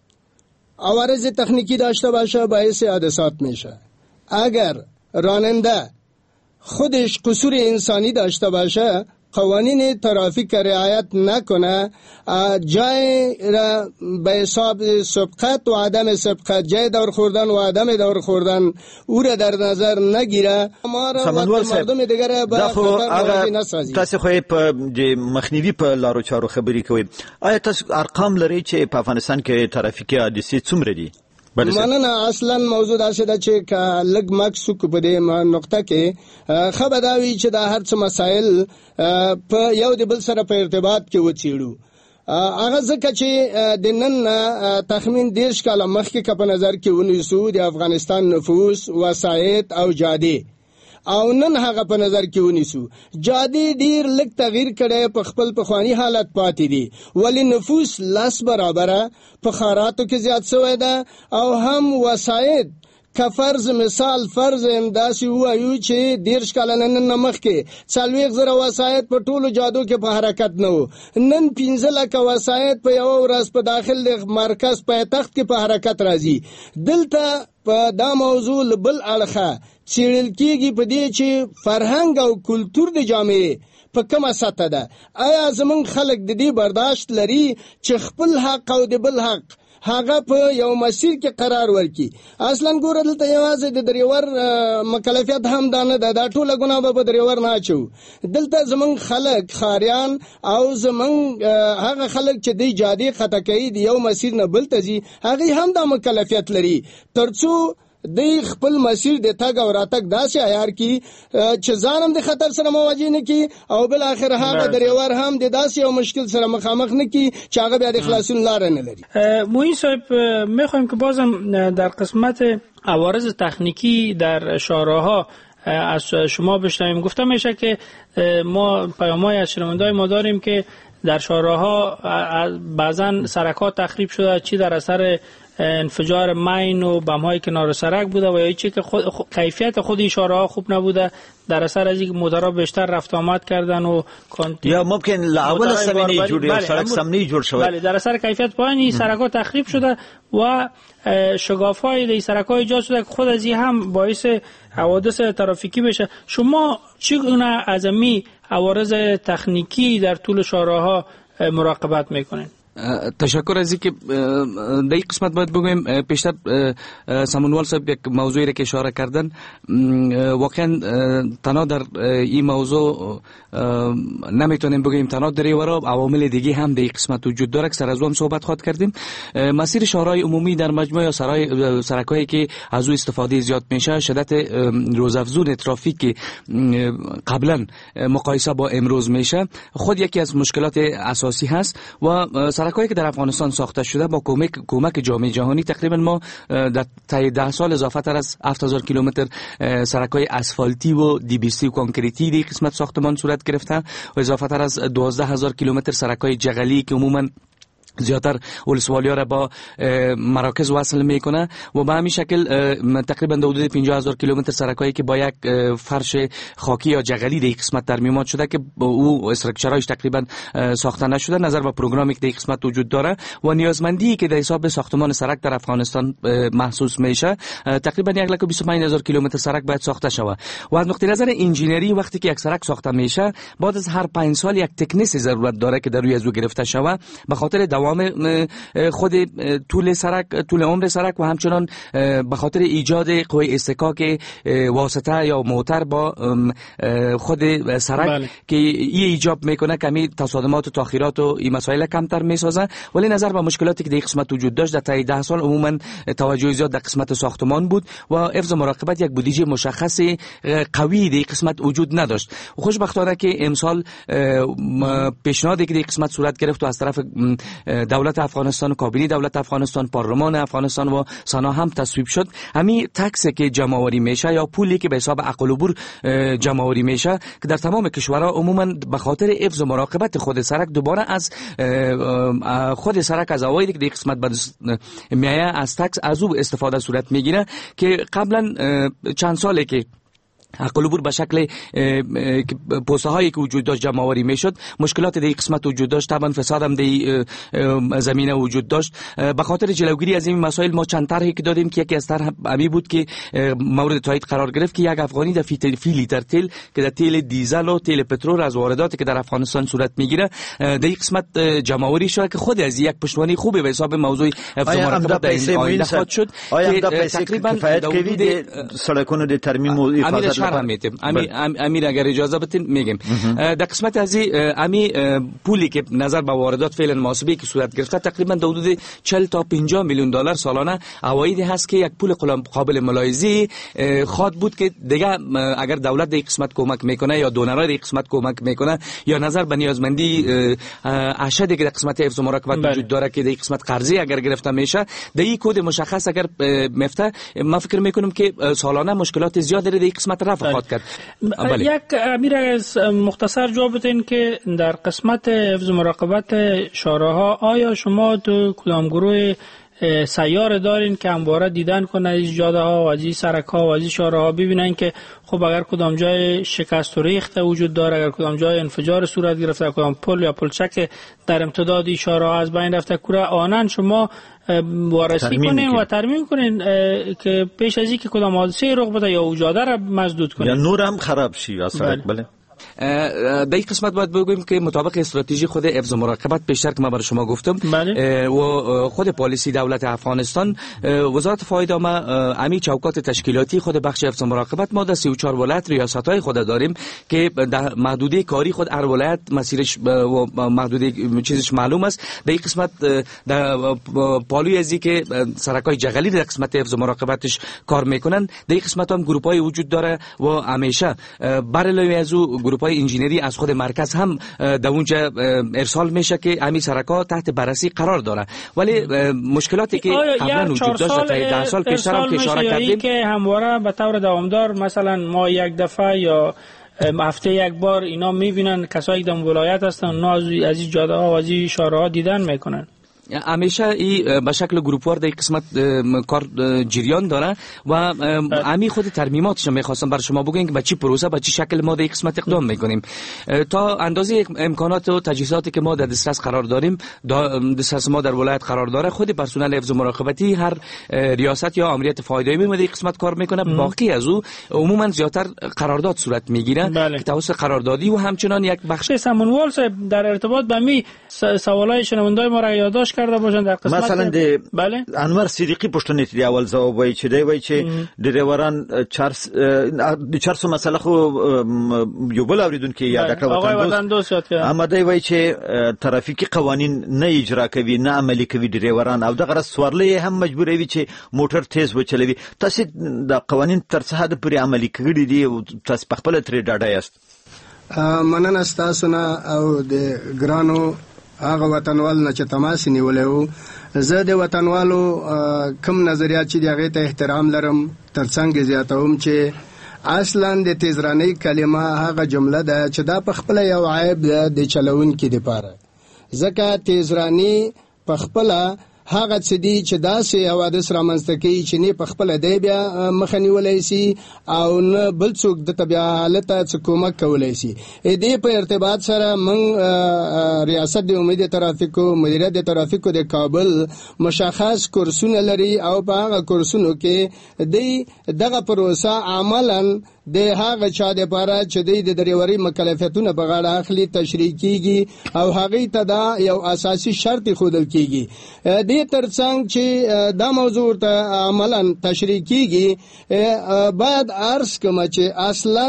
عوارض تکنیکی داشته باشه باعث حادثات میشه، اگر راننده خودش قصور انسانی داشته باشه، قوانین ترافیک رعایت نکنه، جای را به حساب سبقت و عدم سبقت، جای دور خوردن و عدم دور خوردن او را در نظر نگیره، ما را مردم دیگر به خطر مواجه نسازی. تاسو خو په مخنیوي په لارو چارو خبرې کوي. آیا تاسو ارقام لري چې په افغانستان کې ترافیکي حادثې څومره دي؟ مننه. اصلا موضوع داسې ده چې که لږ مکسوک په دې نقطه کې خبر دا وي چې دا هر څه مسایل په یو د بل سره په ارتباط کې وڅېړو. هغه ځکه چې د نن تخمین 10 کاله مخکې که په نظر کې ونیسو د افغانستان نفوس، وسایط او جادې، او نن هغه په نظر کې ونیسو، جادې ډیر لږ تغییر کړي، په خپل پخوانی حالت پاتې دي، ولی نفوس 10 برابره په خاراتو کې زیات شوی ده، او هم وسایط که فرض مثال فرض امداسي وایو چې 10 کاله نن مخکې 40,000 وسایط په ټولو جادو کې په حرکت نه وو، نن 15 لکه وسایط په یو ورځ په داخل د مرکز پایتخت کې په حرکت راځي. دلته په دا موضوع بل اړخه څېړل کېږي په دې چې فرهنګ او کلتور د جامعې په کومه سطح ده. آیا زمونږ خلک د دې برداشت لري چې خپل حق او د بل حق هغه په یو مسیر کې قرار ورکړي؟ اصلا ګوره دلته یوازې د دریور مکلفیت هم دا نه ده، دا ټوله ګناه به په دریور نه اچو. دلته زمونږ خلک خاریان او زمونږ هغه خلک چې دی جادې خطا کوي د یو مسیر نه بل ته ځي، هغوی هم دا مکلفیت لري ترڅو دی خپل مسیر د تګ او راتګ داسې عیار کی چې ځان هم د خطر سره مواجه نه کی، او بل اخر هغه دریور هم د داسې یو مشکل سره مخامخ نه کی چې هغه بیا د خلاصون لار نه لري. موین صاحب، میخوایم که بازم در قسمت عوارض تکنیکی در شاهراه‌ها از شما بشنویم. گفته میشه که ما پیام‌های از شنونده‌های ما داریم که در شاهراه‌ها بعضا سرک‌ها تخریب شده، چی در اثر انفجار مین و بم‌های کنار سرک بوده و یا چی که کیفیت خود اشاره‌ها خوب نبوده، در اثر از اینکه موتورها بیشتر رفت آمد کردن و یا ممکن لاول سمنی جوړ یا سړک سمنی جوړ شوی. بله، در اثر کیفیت پایین سرک‌ها تخریب شده و شگاف‌های در سرک‌ها ایجاد شده که خود از این هم باعث حوادث ترافیکی بشه. شما چگونه از می عوارض تکنیکی در طول شاهراه‌ها مراقبت میکنین؟ تشکر از اینکه در این قسمت باید بگویم پیشتر سمنوال صاحب یک موضوعی را که اشاره کردن، واقعا تنها در این موضوع نمیتونیم بگویم تنها دریورا، عوامل دیگه هم در این قسمت وجود داره که سر از اون صحبت خواهد کردیم. مسیر شاهرهای عمومی در مجموعه یا سرکایی که از او استفاده زیاد میشه، شدت روزافزون ترافیک که قبلا مقایسه با امروز میشه خود یکی از مشکلات اساسی هست و سرکایی که در افغانستان ساخته شده با کمک جامعه جهانی تقریبا ما در طی 10 سال اضافه تر از 7000 کیلومتر سرکای اسفالتی و DBC و کانکریتی در قسمت ساختمان صورت گرفته و اضافه تر از 12000 کیلومتر سرکای جغلی که عموما زیادتر ولسوالی‌ها را با مراکز وصل میکنه و به همین شکل تقریبا حدود 50000 کیلومتر سرکایی که با یک فرش خاکی یا جغلی در این قسمت ترمیمات شده که او استراکچرایش تقریبا ساخته نشده، نظر به پروگرامی که در این قسمت وجود داره و نیازمندی که در حساب ساختمان سرک در افغانستان محسوس میشه، تقریبا 1,25,000 کیلومتر سرک باید ساخته شود و از نقطه نظر انجینری وقتی که یک سرک ساخته میشه بعد از هر 5 سال یک تکنیس ضرورت داره که در روی از او گرفته شود به خاطر دوام خود طول عمر سرک و همچنان به خاطر ایجاد قوه اصطکاک واسطه یا موتر با خود سرک. بله. که این ایجاب میکنه کمی تصادمات و تاخیرات و این مسائل کمتر میسازه، ولی نظر به مشکلاتی که در قسمت وجود داشت در طی 10 سال عموما توجه زیاد در قسمت ساختمان بود و حفظ مراقبت یک بودجه مشخص قوی در قسمت وجود نداشت. خوشبختانه که امسال پیشنهادی که در قسمت صورت گرفت و از طرف دولت افغانستان و کابینه دولت افغانستان، پارلمان افغانستان و سنا هم تصویب شد. همین تکسی که جمع آوری میشه یا پولی که به حساب عقل و بور جمع آوری میشه که در تمام کشورها عموما به خاطر حفظ و مراقبت خود سرک دوباره از خود سرک از اوایل که قسمت میایه از تکس از او استفاده صورت میگیره که قبلا چند ساله که عقل و بور به شکل پوسه هایی که وجود داشت جمع آوری میشد، مشکلات در این قسمت وجود داشت، طبعا فساد هم در زمینه وجود داشت. به خاطر جلوگیری از این مسائل ما چند طرحی که دادیم که یکی از طرح امی بود که مورد تایید قرار گرفت که یک افغانی در فی لیتر تیل که در تیل دیزل و تیل پترول از وارداتی که در افغانستان صورت میگیره در این قسمت جمع آوری شد که خود از یک پشتوانه خوبی به حساب موضوع حفظ و مراقبت در این آینده خواهد شد که تقریبا کفایت سړکونو د ترمیم و حفاظت امیر اگر اجازه بدین میگم در قسمت از امی پولی که نظر به واردات فعلا محاسبه که صورت گرفته تقریبا در حدود 40 تا 50 میلیون دلار سالانه عوایدی هست که یک پول قابل ملاحظه خواد بود که دیگه اگر دولت در قسمت کمک میکنه یا دونرها در قسمت کمک میکنه یا نظر به نیازمندی اشدی که در قسمت حفظ و مراقبت وجود داره که در قسمت قرضی اگر گرفته میشه در این کد مشخص اگر مفته ما فکر میکنم که سالانه مشکلات زیاد در قسمت رفع خواهد کرد. یک امیر از مختصر جواب بدین که در قسمت حفظ و مراقبت شاهراها آیا شما تو کدام گروه سیار دارین که همواره دیدن کنه از جاده ها و از سرک ها و از شاهراها ببینن که خب اگر کدام جای شکست و ریخت وجود داره، اگر کدام جای انفجار صورت گرفته، کدام پل یا پلچک در امتداد شاهراه از بین رفته کوره آنن شما وارسی کنین و ترمیم کنین که پیش از اینکه کدام حادثه رخ بده یا جاده را مسدود کنین یا نور هم خراب شي یا سرک. بله در این قسمت باید بگویم که مطابق استراتژی خود حفظ و مراقبت پیشتر که ما برای شما گفتم و خود پالیسی دولت افغانستان وزارت فایده ما امی چوکات تشکیلاتی خود بخش حفظ و مراقبت ما در 34 ولایت ریاست‌های خود داریم که در محدوده کاری خود هر ولایت مسیرش و محدوده چیزش معلوم است. در این قسمت در پالوی ازی که سرکای جغلی در قسمت حفظ و مراقبتش کار میکنن در این قسمت هم گروپ‌های وجود داره و همیشه برای از گروپ‌های انجینری از خود مرکز هم در اونجا ارسال میشه که همین سرک‌ها تحت بررسی قرار داره. ولی مشکلاتی که قبلا وجود داشت تا 10 سال پیشتر هم که اشاره کردیم که همواره به طور دوامدار مثلا ما یک دفعه یا هفته یک بار اینا میبینن کسایی که در ولایت هستن اونا از این جاده ها و از این شاهراها دیدن میکنن. همیشه ای به شکل گروپوار در قسمت کار جریان داره و امی خود ترمیماتش میخواستم بر شما بگم که به چی پروسه به چی شکل ما در قسمت اقدام میکنیم تا اندازه امکانات و تجهیزاتی که ما در دسترس قرار داریم. دسترس ما در ولایت قرار داره. خود پرسنل حفظ و مراقبتی هر ریاست یا امریت فایده می در قسمت کار میکنه. باقی از او عموما زیاتر قرارداد صورت میگیره که توسط قراردادی و همچنان یک بخش سمونوال صاحب در ارتباط به می سوالای شنوندای ما را یادداشت کرده باشن در قسمت مثلا بله انور صدیقی پښتنې دی اول ځواب وایي چې دی وایي چې ډریوران 400 مسله خو یو بل اوریدونکو یاد کړو وطن دوست اما دی وایي چې ترافیکي قوانین نه اجرا کوي نه عملي کوي ډریوران او دغه سوارلې هم مجبوروي چې موټر تیز وچلوي. تاسو د قوانین تر څه حد پورې عملي کړی دي او تاسو په خپل ترې ډاډه یاست؟ مننه ستاسو نه او د ګرانو هغه وطنوال نه چې تماس نیولې وو. زه د وطنوالو کوم نظریات چې هغه ته احترام لرم ترڅنګ زیاتوم چې اصلا د تیزرانی کلمه هغه جمله ده چې دا په خپل یو عیب ده د چلون کې د پاره ځکه تیزرانی په خپل هغه څه دي چې داسې حوادث رامنځته کوي چې نه په خپل دی بیا مخه نیولای شي او نه بل څوک د طبيعه حالت څخه کومک کولای شي. دې په ارتباط سره من ریاست د امید ترافیکو مدیریت د ترافیکو د کابل مشخص کورسونه لري او په هغه کورسونو کې دغه پروسه عملاً د هغه چا د پاره چې د دریوري مکلفیتونه په غاړه اخلي تشریح کیږي او هغه ته دا یو اساسي شرط خودل کیږي. د ترڅنګ چې دا موضوع ته عملاً تشریح کیږي باید عرض کوم چې اصلاً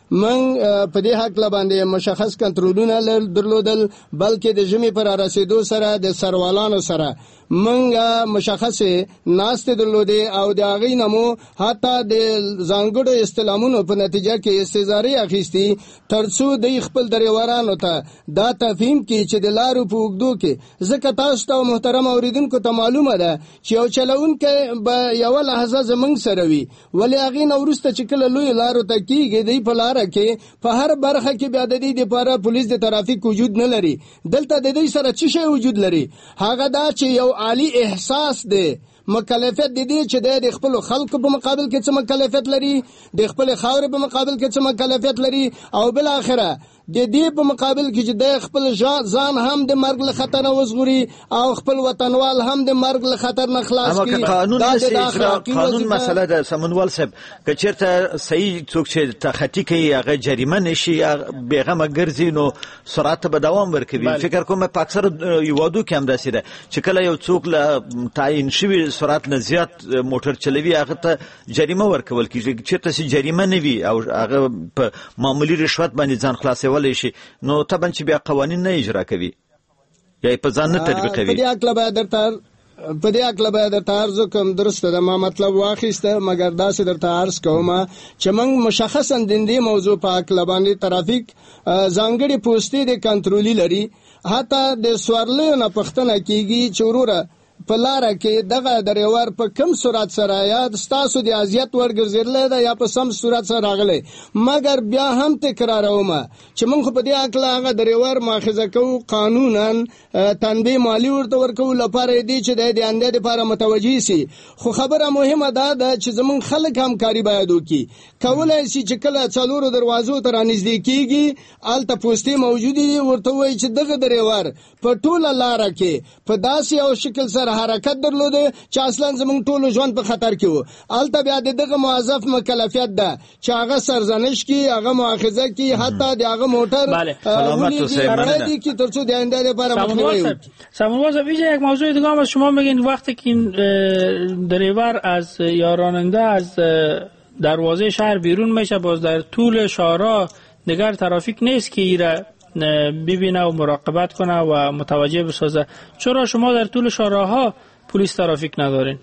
من په دې حق باندې مشخص کنټرولونه درلودل، بلکې د ژمي پر رسیدو سره د سروالانو سره منګه مشخص ناست درلودې او د هغې نمو حتی د ځانګړو استعلامونو په نتیجه کې استزارې اخیستي ترڅو د خپل دریوارانو ته دا تفهیم کې چې د لارو په اوږدو کې ځکه تاسو ته محترم اوریدونکو ته معلومه ده چې یو چلونکی به یوه لحظه زموږ سره وي، ولې هغې نه وروسته چې کله لوی لارو ته کېږي دی په لاره کې په هر برخه کې بیا د دې دپاره پولیس د ترافیک وجود نه لري. دلته د دوی سره څه شی وجود لري؟ هغه دا چې یو عالی احساس دی، مکلفیت د دې چې د خپل خلکو په مقابل کې څه مکلفیت لري، د خپل خاورې په مقابل کې څه مکلفیت لري، او بل اخره د دې په مقابل کې چې د خپل ځان هم د مرګ له خطر نه وژغوري او خپل وطنوال هم د مرګ له خطر نه خلاص کړي. قانون مسله ده سمنوال صاحب، که چیرته صحیح څوک چې تخطی کوي هغه جریمه نشي، بیغمه ګرځي، نو سرعت به دوام ورکوي. فکر کوم په اکثر یوادو کې هم داسې ده چې کله یو څوک له تعیین شوي سرعت نه زیات موټر چلوي هغه ته جریمه ورکول کیږي. چیرته چې جریمه نه وي او هغه په معمولی رشوت باندې ځان خلاصولی شي، نو طبعا چې بیا قوانین نه اجرا کوي یا په ځان نه تطبیقوي. په دې اکله باید درته عرض کوم، درسته ده ما مطلب واخیسته، مګر داسې درته عرض کوم چې موږ مشخصا د دې موضوع په اکله باندې ترافیک ځانګړي پوستې د کنټرولي لري. حتی د سوارلیو نه پوښتنه کیږي چې وروره په لاره کې دغه دریوار په کم سرعت سره یا ستاسو د اذیت ورګرځېدلی ده یا په سم سرعت سره راغلی، مګر بیا هم تکراروم چې موږ په دې هکله هغه دریوار مؤاخذه کوو، قانونا تنبیه مالي ورته ورکوو لپاره دی چې د آینده دپاره متوجه سي. خو خبره مهمه دا ده چې زموږ خلک همکاري باید وکړي. کولی سي چې کله څلورو دروازو ته رانږدې کېږي هلته پوستې موجودې دي، ورته وایي چې دغه دریوار په ټوله لاره کې په داسې یو شکل سره حرکت درلوده چې اصلا زموږ ټولو ژوند په خطر کې و. هلته بیا د دغه موظف مکلفیت ده چې هغه سرزنش کړي، هغه مؤاخذه کړي، حتی د هغه موټر ونیږي که تر څو د آینده لپاره مخنیوی وکړي. سمنوال صاحب، یک موضوع دیگه هم از شما بگین. وقتی که این دریور از یا راننده از دروازه شهر بیرون میشه، باز در طول شهرها دیگر ترافیک نیست که ایره ببینه و مراقبت کنه و متوجه بسازه. چرا شما در طول شهرها پلیس ترافیک ندارین؟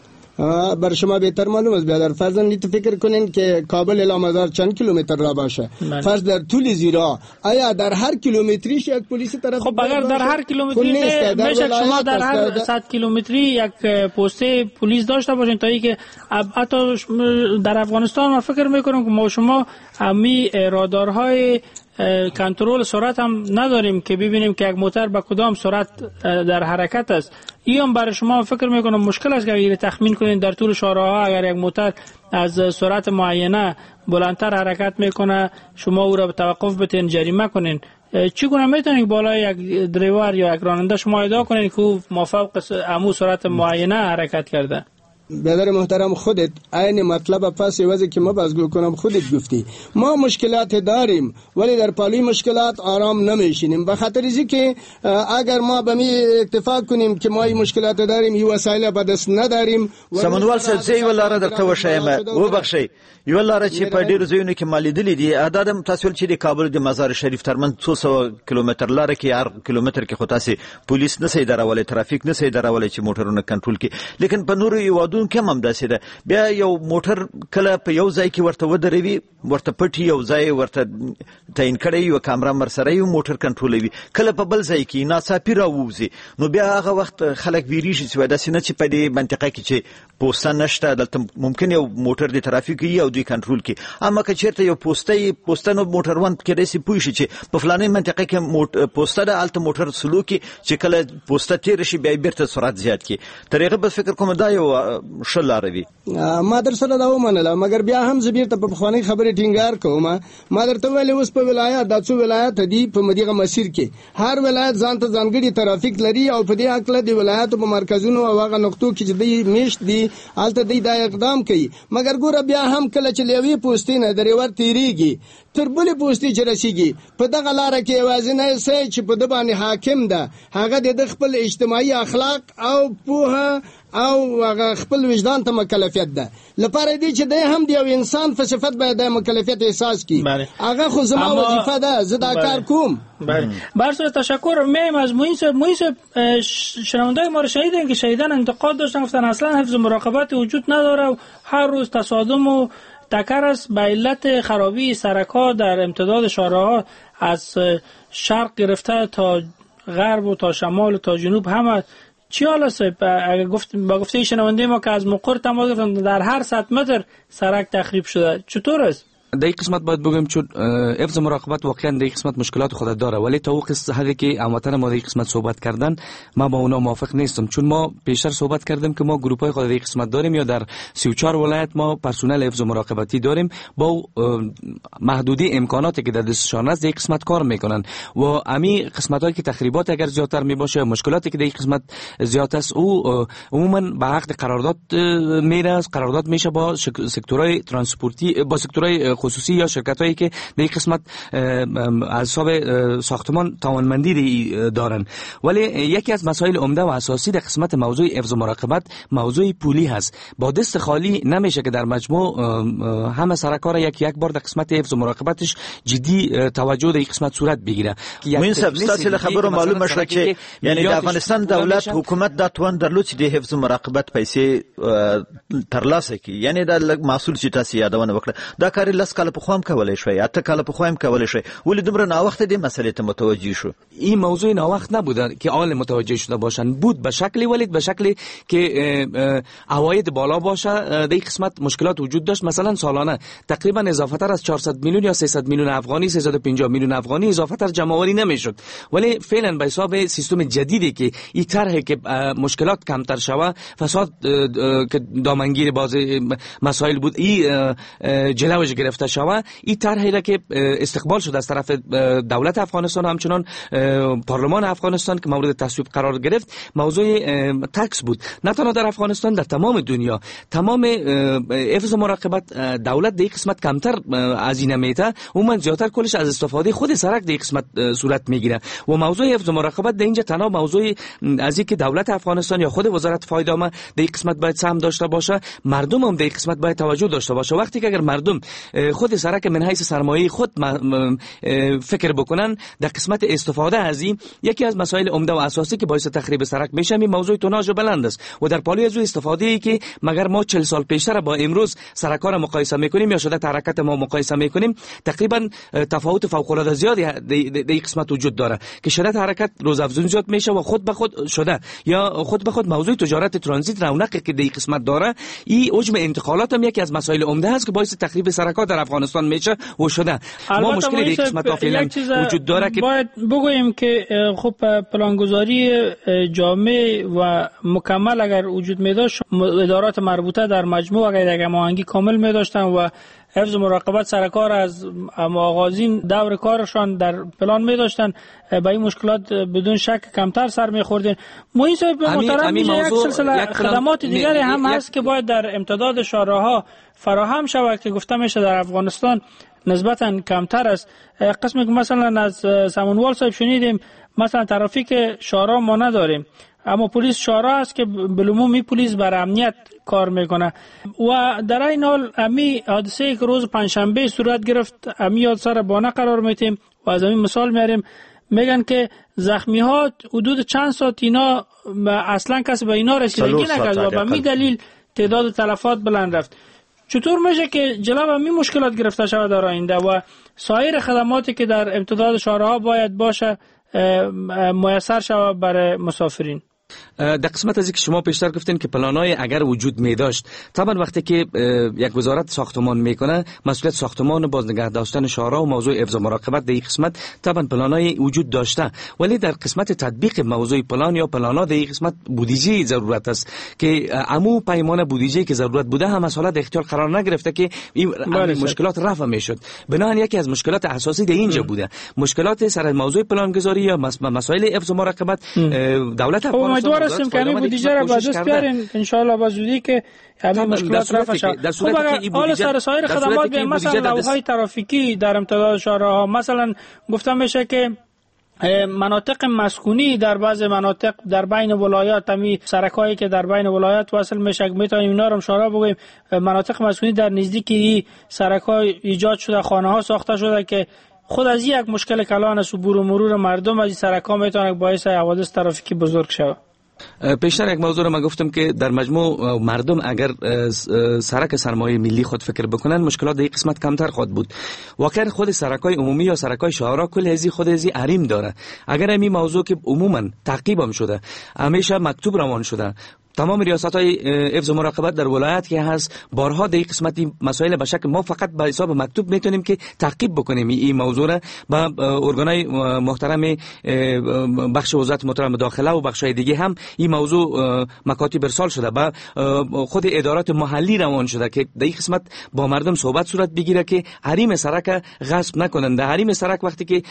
بر شما بهتر معلوم است بیادر. فرضاً نیت فکر کنین که کابل الی مدار چند کیلومتر را باشه، فرض در طول زیرا آیا در هر کیلومتریش یک پلیس طرف؟ خب اگر در هر کیلومتری میشه شما در هر 100 کیلومتری یک پست پلیس داشته باشین، تا اینکه حتی در افغانستان من فکر میکنم که ما شما همی رادارهای کنترل سرعت هم نداریم که ببینیم که یک موتر به کدام سرعت در حرکت است. این هم برای شما فکر میکنم مشکل است که اگر تخمین کنین در طول شهرها اگر یک موتر از سرعت معینه بلندتر حرکت میکنه شما او را به توقف بتین، جریمه کنین. چگونه میتونین بالای یک دریور یا یک راننده شما ادعا کنین که او مافوق امو سرعت معینه حرکت کرده؟ برادر محترم، خودت عین مطلب پس واسه که ما بازگو کنم خودت گفتی ما مشکلات داریم ولی در پالوی مشکلات آرام نمیشینیم، به خاطر اینکه اگر ما به می اتفاق کنیم که ما این مشکلات داریم، این وسایل به دست نداریم. سمنوال صاحب زی ولاره درته وشایم و بخشي یو لاره چې په ډیرو ځایونو کې مالیدلې دي. اعداد تاسو چې د کابل د مزار شریف ترمن 200 کیلومتر لاره کې هر کیلومتر کې خو تاسو پولیس نه سي درولې، ترافیک نه سي درولې چې موټرونه کنټرول کړي. لیکن په نورو یوادونو کې هم داسې ده، بیا یو موټر کله په یو ځای کې ورته ودروي، ورته پټي یو ځای ورته تعین کړی، یو کامرا مرسره یو موټر کنټرولوي، کله په بل ځای کې ناڅاپي راووځي، نو بیا هغه وخت خلک ویریږي چې داسې نه چې په دې منطقه کې چې پوسټه نشته، دلته ممکن یو موټر د ترافیک یو دوی کنټرول کی. اما که چیرته یو پوسټنو موټر وند کې رسي پوي شي چې په فلانه منطقه کې پوسټه ده، الته موټر سلوکي چې کله پوسټه تیر شي بیا بیرته سرعت زیات کی. طریقه به فکر کوم دا یو شلاروي. ما در سره دا ومنله، مګر بیا هم زبیرته په خواني خبره ټینګار کوم. ما درته ویل اوس په ولایت د څو ولایت دي په مدیغه مسیر کې هر ولایت ځان ته ځانګړي ترافیک لري او په دې حق د ولایت په مرکزونو او هغه نقطو کې چې دی میشت دي الته دی دا اقدام کوي. مګر ګوره بیا هم کله چې لیوي پوسټې نه دریور تیریږي تر بلې پوسټې چې رسیږي په دغه لاره کې یوازینی څه چې په د باندې حاکم ده هغه د خپل اجتماعي اخلاق او پوهه او هغه خپل وجدان ته مکلفیت ده. لپاره دی چې د هم دی یو انسان په صفت باید د مکلفیت احساس کی. هغه خو زما وظیفه ده، زه دا کار کوم. بله تشکر. میم از موین صاحب شنوندای ما رو شنیدن که شهیدان انتقاد داشتن، گفتن اصلا حفظ مراقبت وجود نداره و هر روز تصادم و تکر است به علت خرابی سرک‌ها در امتداد شاهراه‌ها از شرق گرفته تا غرب و تا شمال و تا جنوب همه. چی حالا صاحب اگر با گفته شنونده ما که از مقر تماس گرفتن در هر 100 متر سرک تخریب شده، چطور است؟ در این قسمت باید بگم چون حفظ مراقبت واقعا در این قسمت مشکلات خود داره، ولی تا اون حدی که هموطن ما در این قسمت صحبت کردن ما با اونا موافق نیستم، چون ما پیشتر صحبت کردیم که ما گروپ‌های خود در این قسمت داریم یا در 34 ولایت ما پرسنل حفظ مراقبتی داریم با محدودی امکاناتی که در دستشان است در این قسمت کار میکنن و امی قسمتایی که تخریبات اگر زیادتر میباشه مشکلاتی که در این قسمت زیاد است او عموما به عقد قرارداد میره، قرارداد میشه با سکتورهای ترانسپورتی، با سکتورهای خصوصی یا شرکتایی که در این قسمت از حساب ساختمان توانمندی دارن. ولی یکی از مسائل عمده و اساسی در قسمت موضوع حفظ و مراقبت موضوع پولی هست. با دست خالی نمیشه که در مجموع همه سرکار یک بار در قسمت حفظ و مراقبتش جدی توجه در این قسمت صورت بگیره. موین صاحب ستاسو خبرو معلومه شوه که یعنی د افغانستان دولت حکومت د توان درلود چې د حفظ و مراقبت پیسې ترلاسه کړي، یعنی د محصول چې تاسو یادونه وکړه دا کار لس کال په خوام کولای شوی، اته کال په خوام کولای شوی، ولی دومره ناوخته دې مسئله ته متوجه شو. این موضوع ناوخت نبوده که آل متوجه شده باشن، بود به شکلی ولی به شکلی که عواید بالا باشه. در این قسمت مشکلات وجود داشت. مثلا سالانه تقریبا اضافه تر از 400 میلیون یا 300 میلیون افغانی 350 میلیون افغانی اضافه تر جمع آوری نمیشد، ولی فعلا به حساب سیستم جدیدی که این طرح که مشکلات کمتر شوه، فساد که دامنگیر باز مسائل بود این جلوش گرفته شوه، این طرحی را که استقبال شد از طرف دولت افغانستان و همچنان پارلمان افغانستان که مورد تصویب قرار گرفت موضوع تکس بود. نه تنها در افغانستان، در تمام دنیا تمام حفظ و مراقبت دولت در این قسمت کمتر هزینه میده، عموما زیادتر کلش از استفاده خود سرک در این قسمت صورت میگیره و موضوع حفظ و مراقبت در اینجا تنها موضوع از اینکه دولت افغانستان یا خود وزارت فایده‌عامه در این قسمت باید سهم داشته باشه، مردم هم در این قسمت باید توجه داشته باشه. وقتی که اگر مردم خود سرک من حیث سرمایه خود فکر بکنن در قسمت استفاده از این، یکی از مسائل عمده و اساسی که باعث تخریب سرک میشه این موضوع توناژ بلند است و در پالوی از استفاده ای که مگر ما 40 سال پیشتر با امروز سرک‌ها را مقایسه میکنیم یا شدت حرکت ما مقایسه میکنیم، تقریبا تفاوت فوق العاده زیادی در این قسمت وجود داره که شدت حرکت روزافزون زیاد میشه و خود به خود شده یا خود به خود موضوع تجارت ترانزیت رونقی که در این قسمت داره، این حجم انتقالات هم یکی از مسائل عمده است که باعث تخریب سرک‌ها در افغانستان میشه و شده. ما مشکلی در این قسمت فعلا وجود داره که باید بگوییم که خب پلانگذاری جامع و مکمل اگر وجود می داشت، ادارات مربوطه در مجموع اگر یک هماهنگی کامل می داشتن و حفظ و مراقبت سرکار از آغازین دور کارشان در پلان می داشتن، با این مشکلات بدون شک کمتر سر می خوردین. موین صاحب محترم، یک سلسله خدمات دیگری هم هست که باید در امتداد شاهراه‌ها فراهم شود که گفته میشه در افغانستان نسبتاً کمتر است. قسمی که مثلا از سمنوال صاحب شنیدیم مثلا ترافیک شاهراه ما نداریم، اما پلیس شاهراه است که بالعموم پلیس بر امنیت کار میکنه و در این حال امی حادثه که روز پنجشنبه صورت گرفت امی حادثه را بانه قرار میتیم و از همین مثال میاریم. میگن که زخمی ها حدود چند ساعت اینا اصلا کسی به اینا رسیدگی نکرد و به می دلیل تعداد تلفات بلند رفت. چطور میشه که جلو همین مشکلات گرفته شود در آینده و سایر خدماتی که در امتداد شاهراه‌ها باید باشه میسر شود برای مسافرین؟ در قسمت از اینکه شما پیشتر گفتین که پلانای اگر وجود می داشت، طبعا وقتی که یک وزارت ساختمان میکنه مسئولیت ساختمان باز نگه داشتن شاهراه و موضوع حفظ و مراقبت در این قسمت طبعا پلانای وجود داشته، ولی در قسمت تطبیق موضوع پلان یا پلانا در این قسمت بودجه ضرورت است که عمو پیمان بودجه که ضرورت بوده هم از حالت اختیار قرار نگرفته که این مشکلات رفع میشد. بنابراین یکی از مشکلات اساسی در اینجا بوده مشکلات سر موضوع پلانگذاری یا مسائل حفظ و مراقبت. دولت امیدوار هستیم که این بودجه را به دست بیارین ان شاء الله با زودی که همین مشکلات رفع شود. خب حالا سر سایر خدمات مثلا لوحه‌های ترافیکی در امتداد شاهراه‌ها مثلا گفتم میشه که مناطق مسکونی در بعض مناطق در بین ولایات، همی سرکایی که در بین ولایات وصل میشه، میتونیم اینا رو اشاره بگیم. مناطق مسکونی در نزدیکی سرکای ایجاد شده، خانه ها ساخته شده که خود از یک مشکل کلان است و عبور و مرور مردم از این سرکا میتونه باعث حوادث ترافیکی بزرگ شود. پیشتر یک موضوع رو من گفتم که در مجموع مردم اگر سرک سرمایه ملی خود فکر بکنن مشکلات در این قسمت کمتر خواهد بود. واقعا خود سرکای عمومی یا سرکای شهرها کل هزی خود هزی حریم داره. اگر این موضوع که عموما تعقیب هم شده، همیشه مکتوب روان شده، تمام ریاست‌های حفظ و مراقبت در ولایت که هست بارها در این قسمتی مسائل به شکل ما فقط به حساب مکتوب میتونیم که تعقیب بکنیم این موضوع را با ارگان‌های محترم بخش وزارت محترم داخله و بخش‌های دیگه هم این موضوع مکاتب ارسال شده، با خود ادارات محلی روان شده که در این قسمت با مردم صحبت صورت بگیره که حریم سرک غصب نکنند. در حریم سرک وقتی که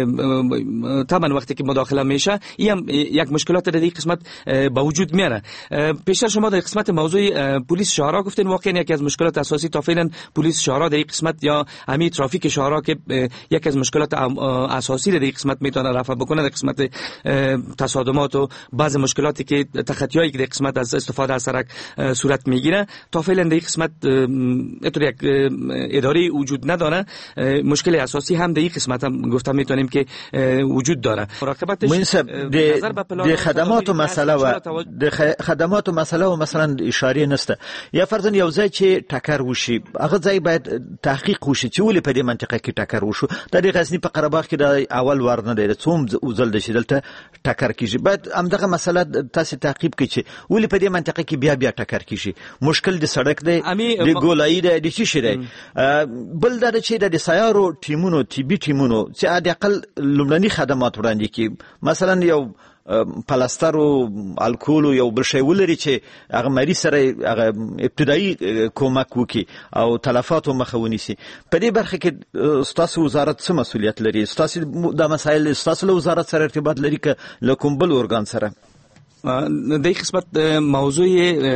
طبعا وقتی که مداخله میشه این هم یک مشکلات در این قسمت به وجود میاره. پیشتر شما در قسمت موضوع پلیس شهرها گفتین، واقعا یکی از مشکلات اساسی تا فعلا پلیس شهرها در این قسمت یا همین ترافیک شهرها که یکی از مشکلات اساسی در این قسمت میتونه رفع بکنه در قسمت تصادمات و بعض مشکلاتی که تخطیایی که در قسمت از استفاده از سرک صورت میگیره تا فعلا در این قسمت اینطور یک اداره وجود نداره. مشکل اساسی هم در این قسمت هم گفتم میتونیم که وجود داره. مراقبتش د خدمات و مسئله و خدمات و مسئله و مثلا اشاره نسته. یا فرضاً یو ځای چې ټکر وشي هغه ځای باید تحقیق وشي چې ولې په دې منطقه کې ټکر وشو. د غزنی په قره باغ کې د اول وار نه دی څوم وزل د شیدلته ټکر کیږي، باید همدغه مسله تاسو تعقیب کړئ چې ولې په دې منطقه کې بیا ټکر کیږي. مشکل د سړک دی، د ګولایي دی، د شي دی. بل دا چې د سیارو ټیمونو طبي ټیمونو چې د اقل لومړني خدمات وړاندې کی، مثلا یو پلاستر او الکول او یو بل شی ولري چې هغه مریض سره هغه ابتدایي کومک وکي او تلفات مخه ونیسي. په دې برخه کې ستاسو وزارت څه مسؤلیت لري؟ ستاسو د مسایل ستاسو له وزارت سره ارتباط لري که له کوم بل ارګان سره؟ در این قسمت موضوع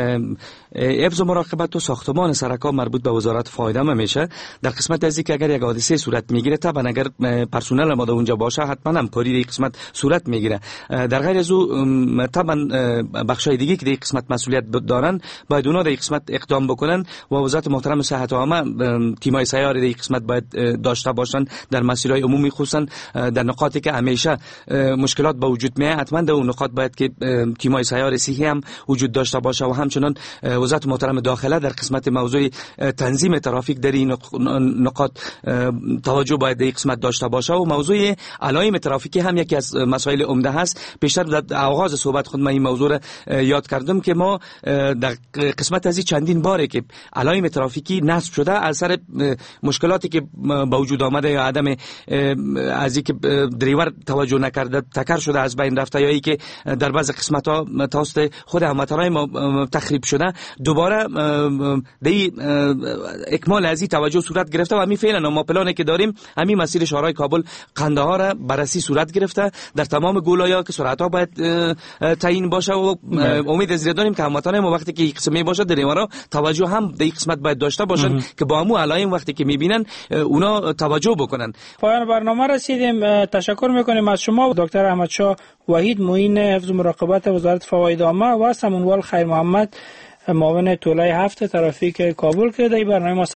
حفظ و مراقبت و ساختمان سرک‌ها مربوط به وزارت فایده میشه. در قسمت از اینکه اگر یک حادثه صورت میگیره طبعا اگر پرسنل ما اونجا باشه حتما همکاری در این قسمت صورت میگیره. در غیر از او طبعا بخشای دیگه که در این قسمت مسئولیت دارن باید اونا در این قسمت اقدام بکنن و وزارت محترم صحت عامه تیمای سیار در این قسمت باید داشته باشن در مسائل عمومی، خصوصا در نقاطی که همیشه مشکلات به وجود میاد حتما در اون نقاط باید که تیمای سیار صحی هم وجود داشته باشه و همچنان وزارت محترم داخله در قسمت موضوع تنظیم ترافیک در این نقاط توجه باید در این قسمت داشته باشه و موضوع علائم ترافیکی هم یکی از مسائل عمده هست. بیشتر در آغاز صحبت خود من این موضوع را یاد کردم که ما در قسمت از چندین باره که علائم ترافیکی نصب شده از سر مشکلاتی که با وجود آمده یا عدم از اینکه دریور توجه نکرده تکر شده از بین رفته یا اینکه در بعض قسمت ها توسط خود هموطنان ما تخریب شده، دوباره دی اکمال از این توجه صورت گرفته و همین فعلا ما پلانی که داریم همین مسیر شهرهای کابل قندهار را بررسی صورت گرفته در تمام گولای‌ها که سرعت‌ها باید تعیین باشه و امید از داریم که هموطنان ما وقتی که قسمی باشه دریورا توجه هم در این قسمت باید داشته باشن که با همون علائم وقتی که میبینن اونا توجه بکنن. پایان برنامه رسیدیم. تشکر میکنیم از شما دکتر احمدشاه وحید، معین حفظ و مراقبت وزارت فواید عامه و سمونوال خیر محمد، معاون طولای 7 ترافیک کابل که در برنامه ما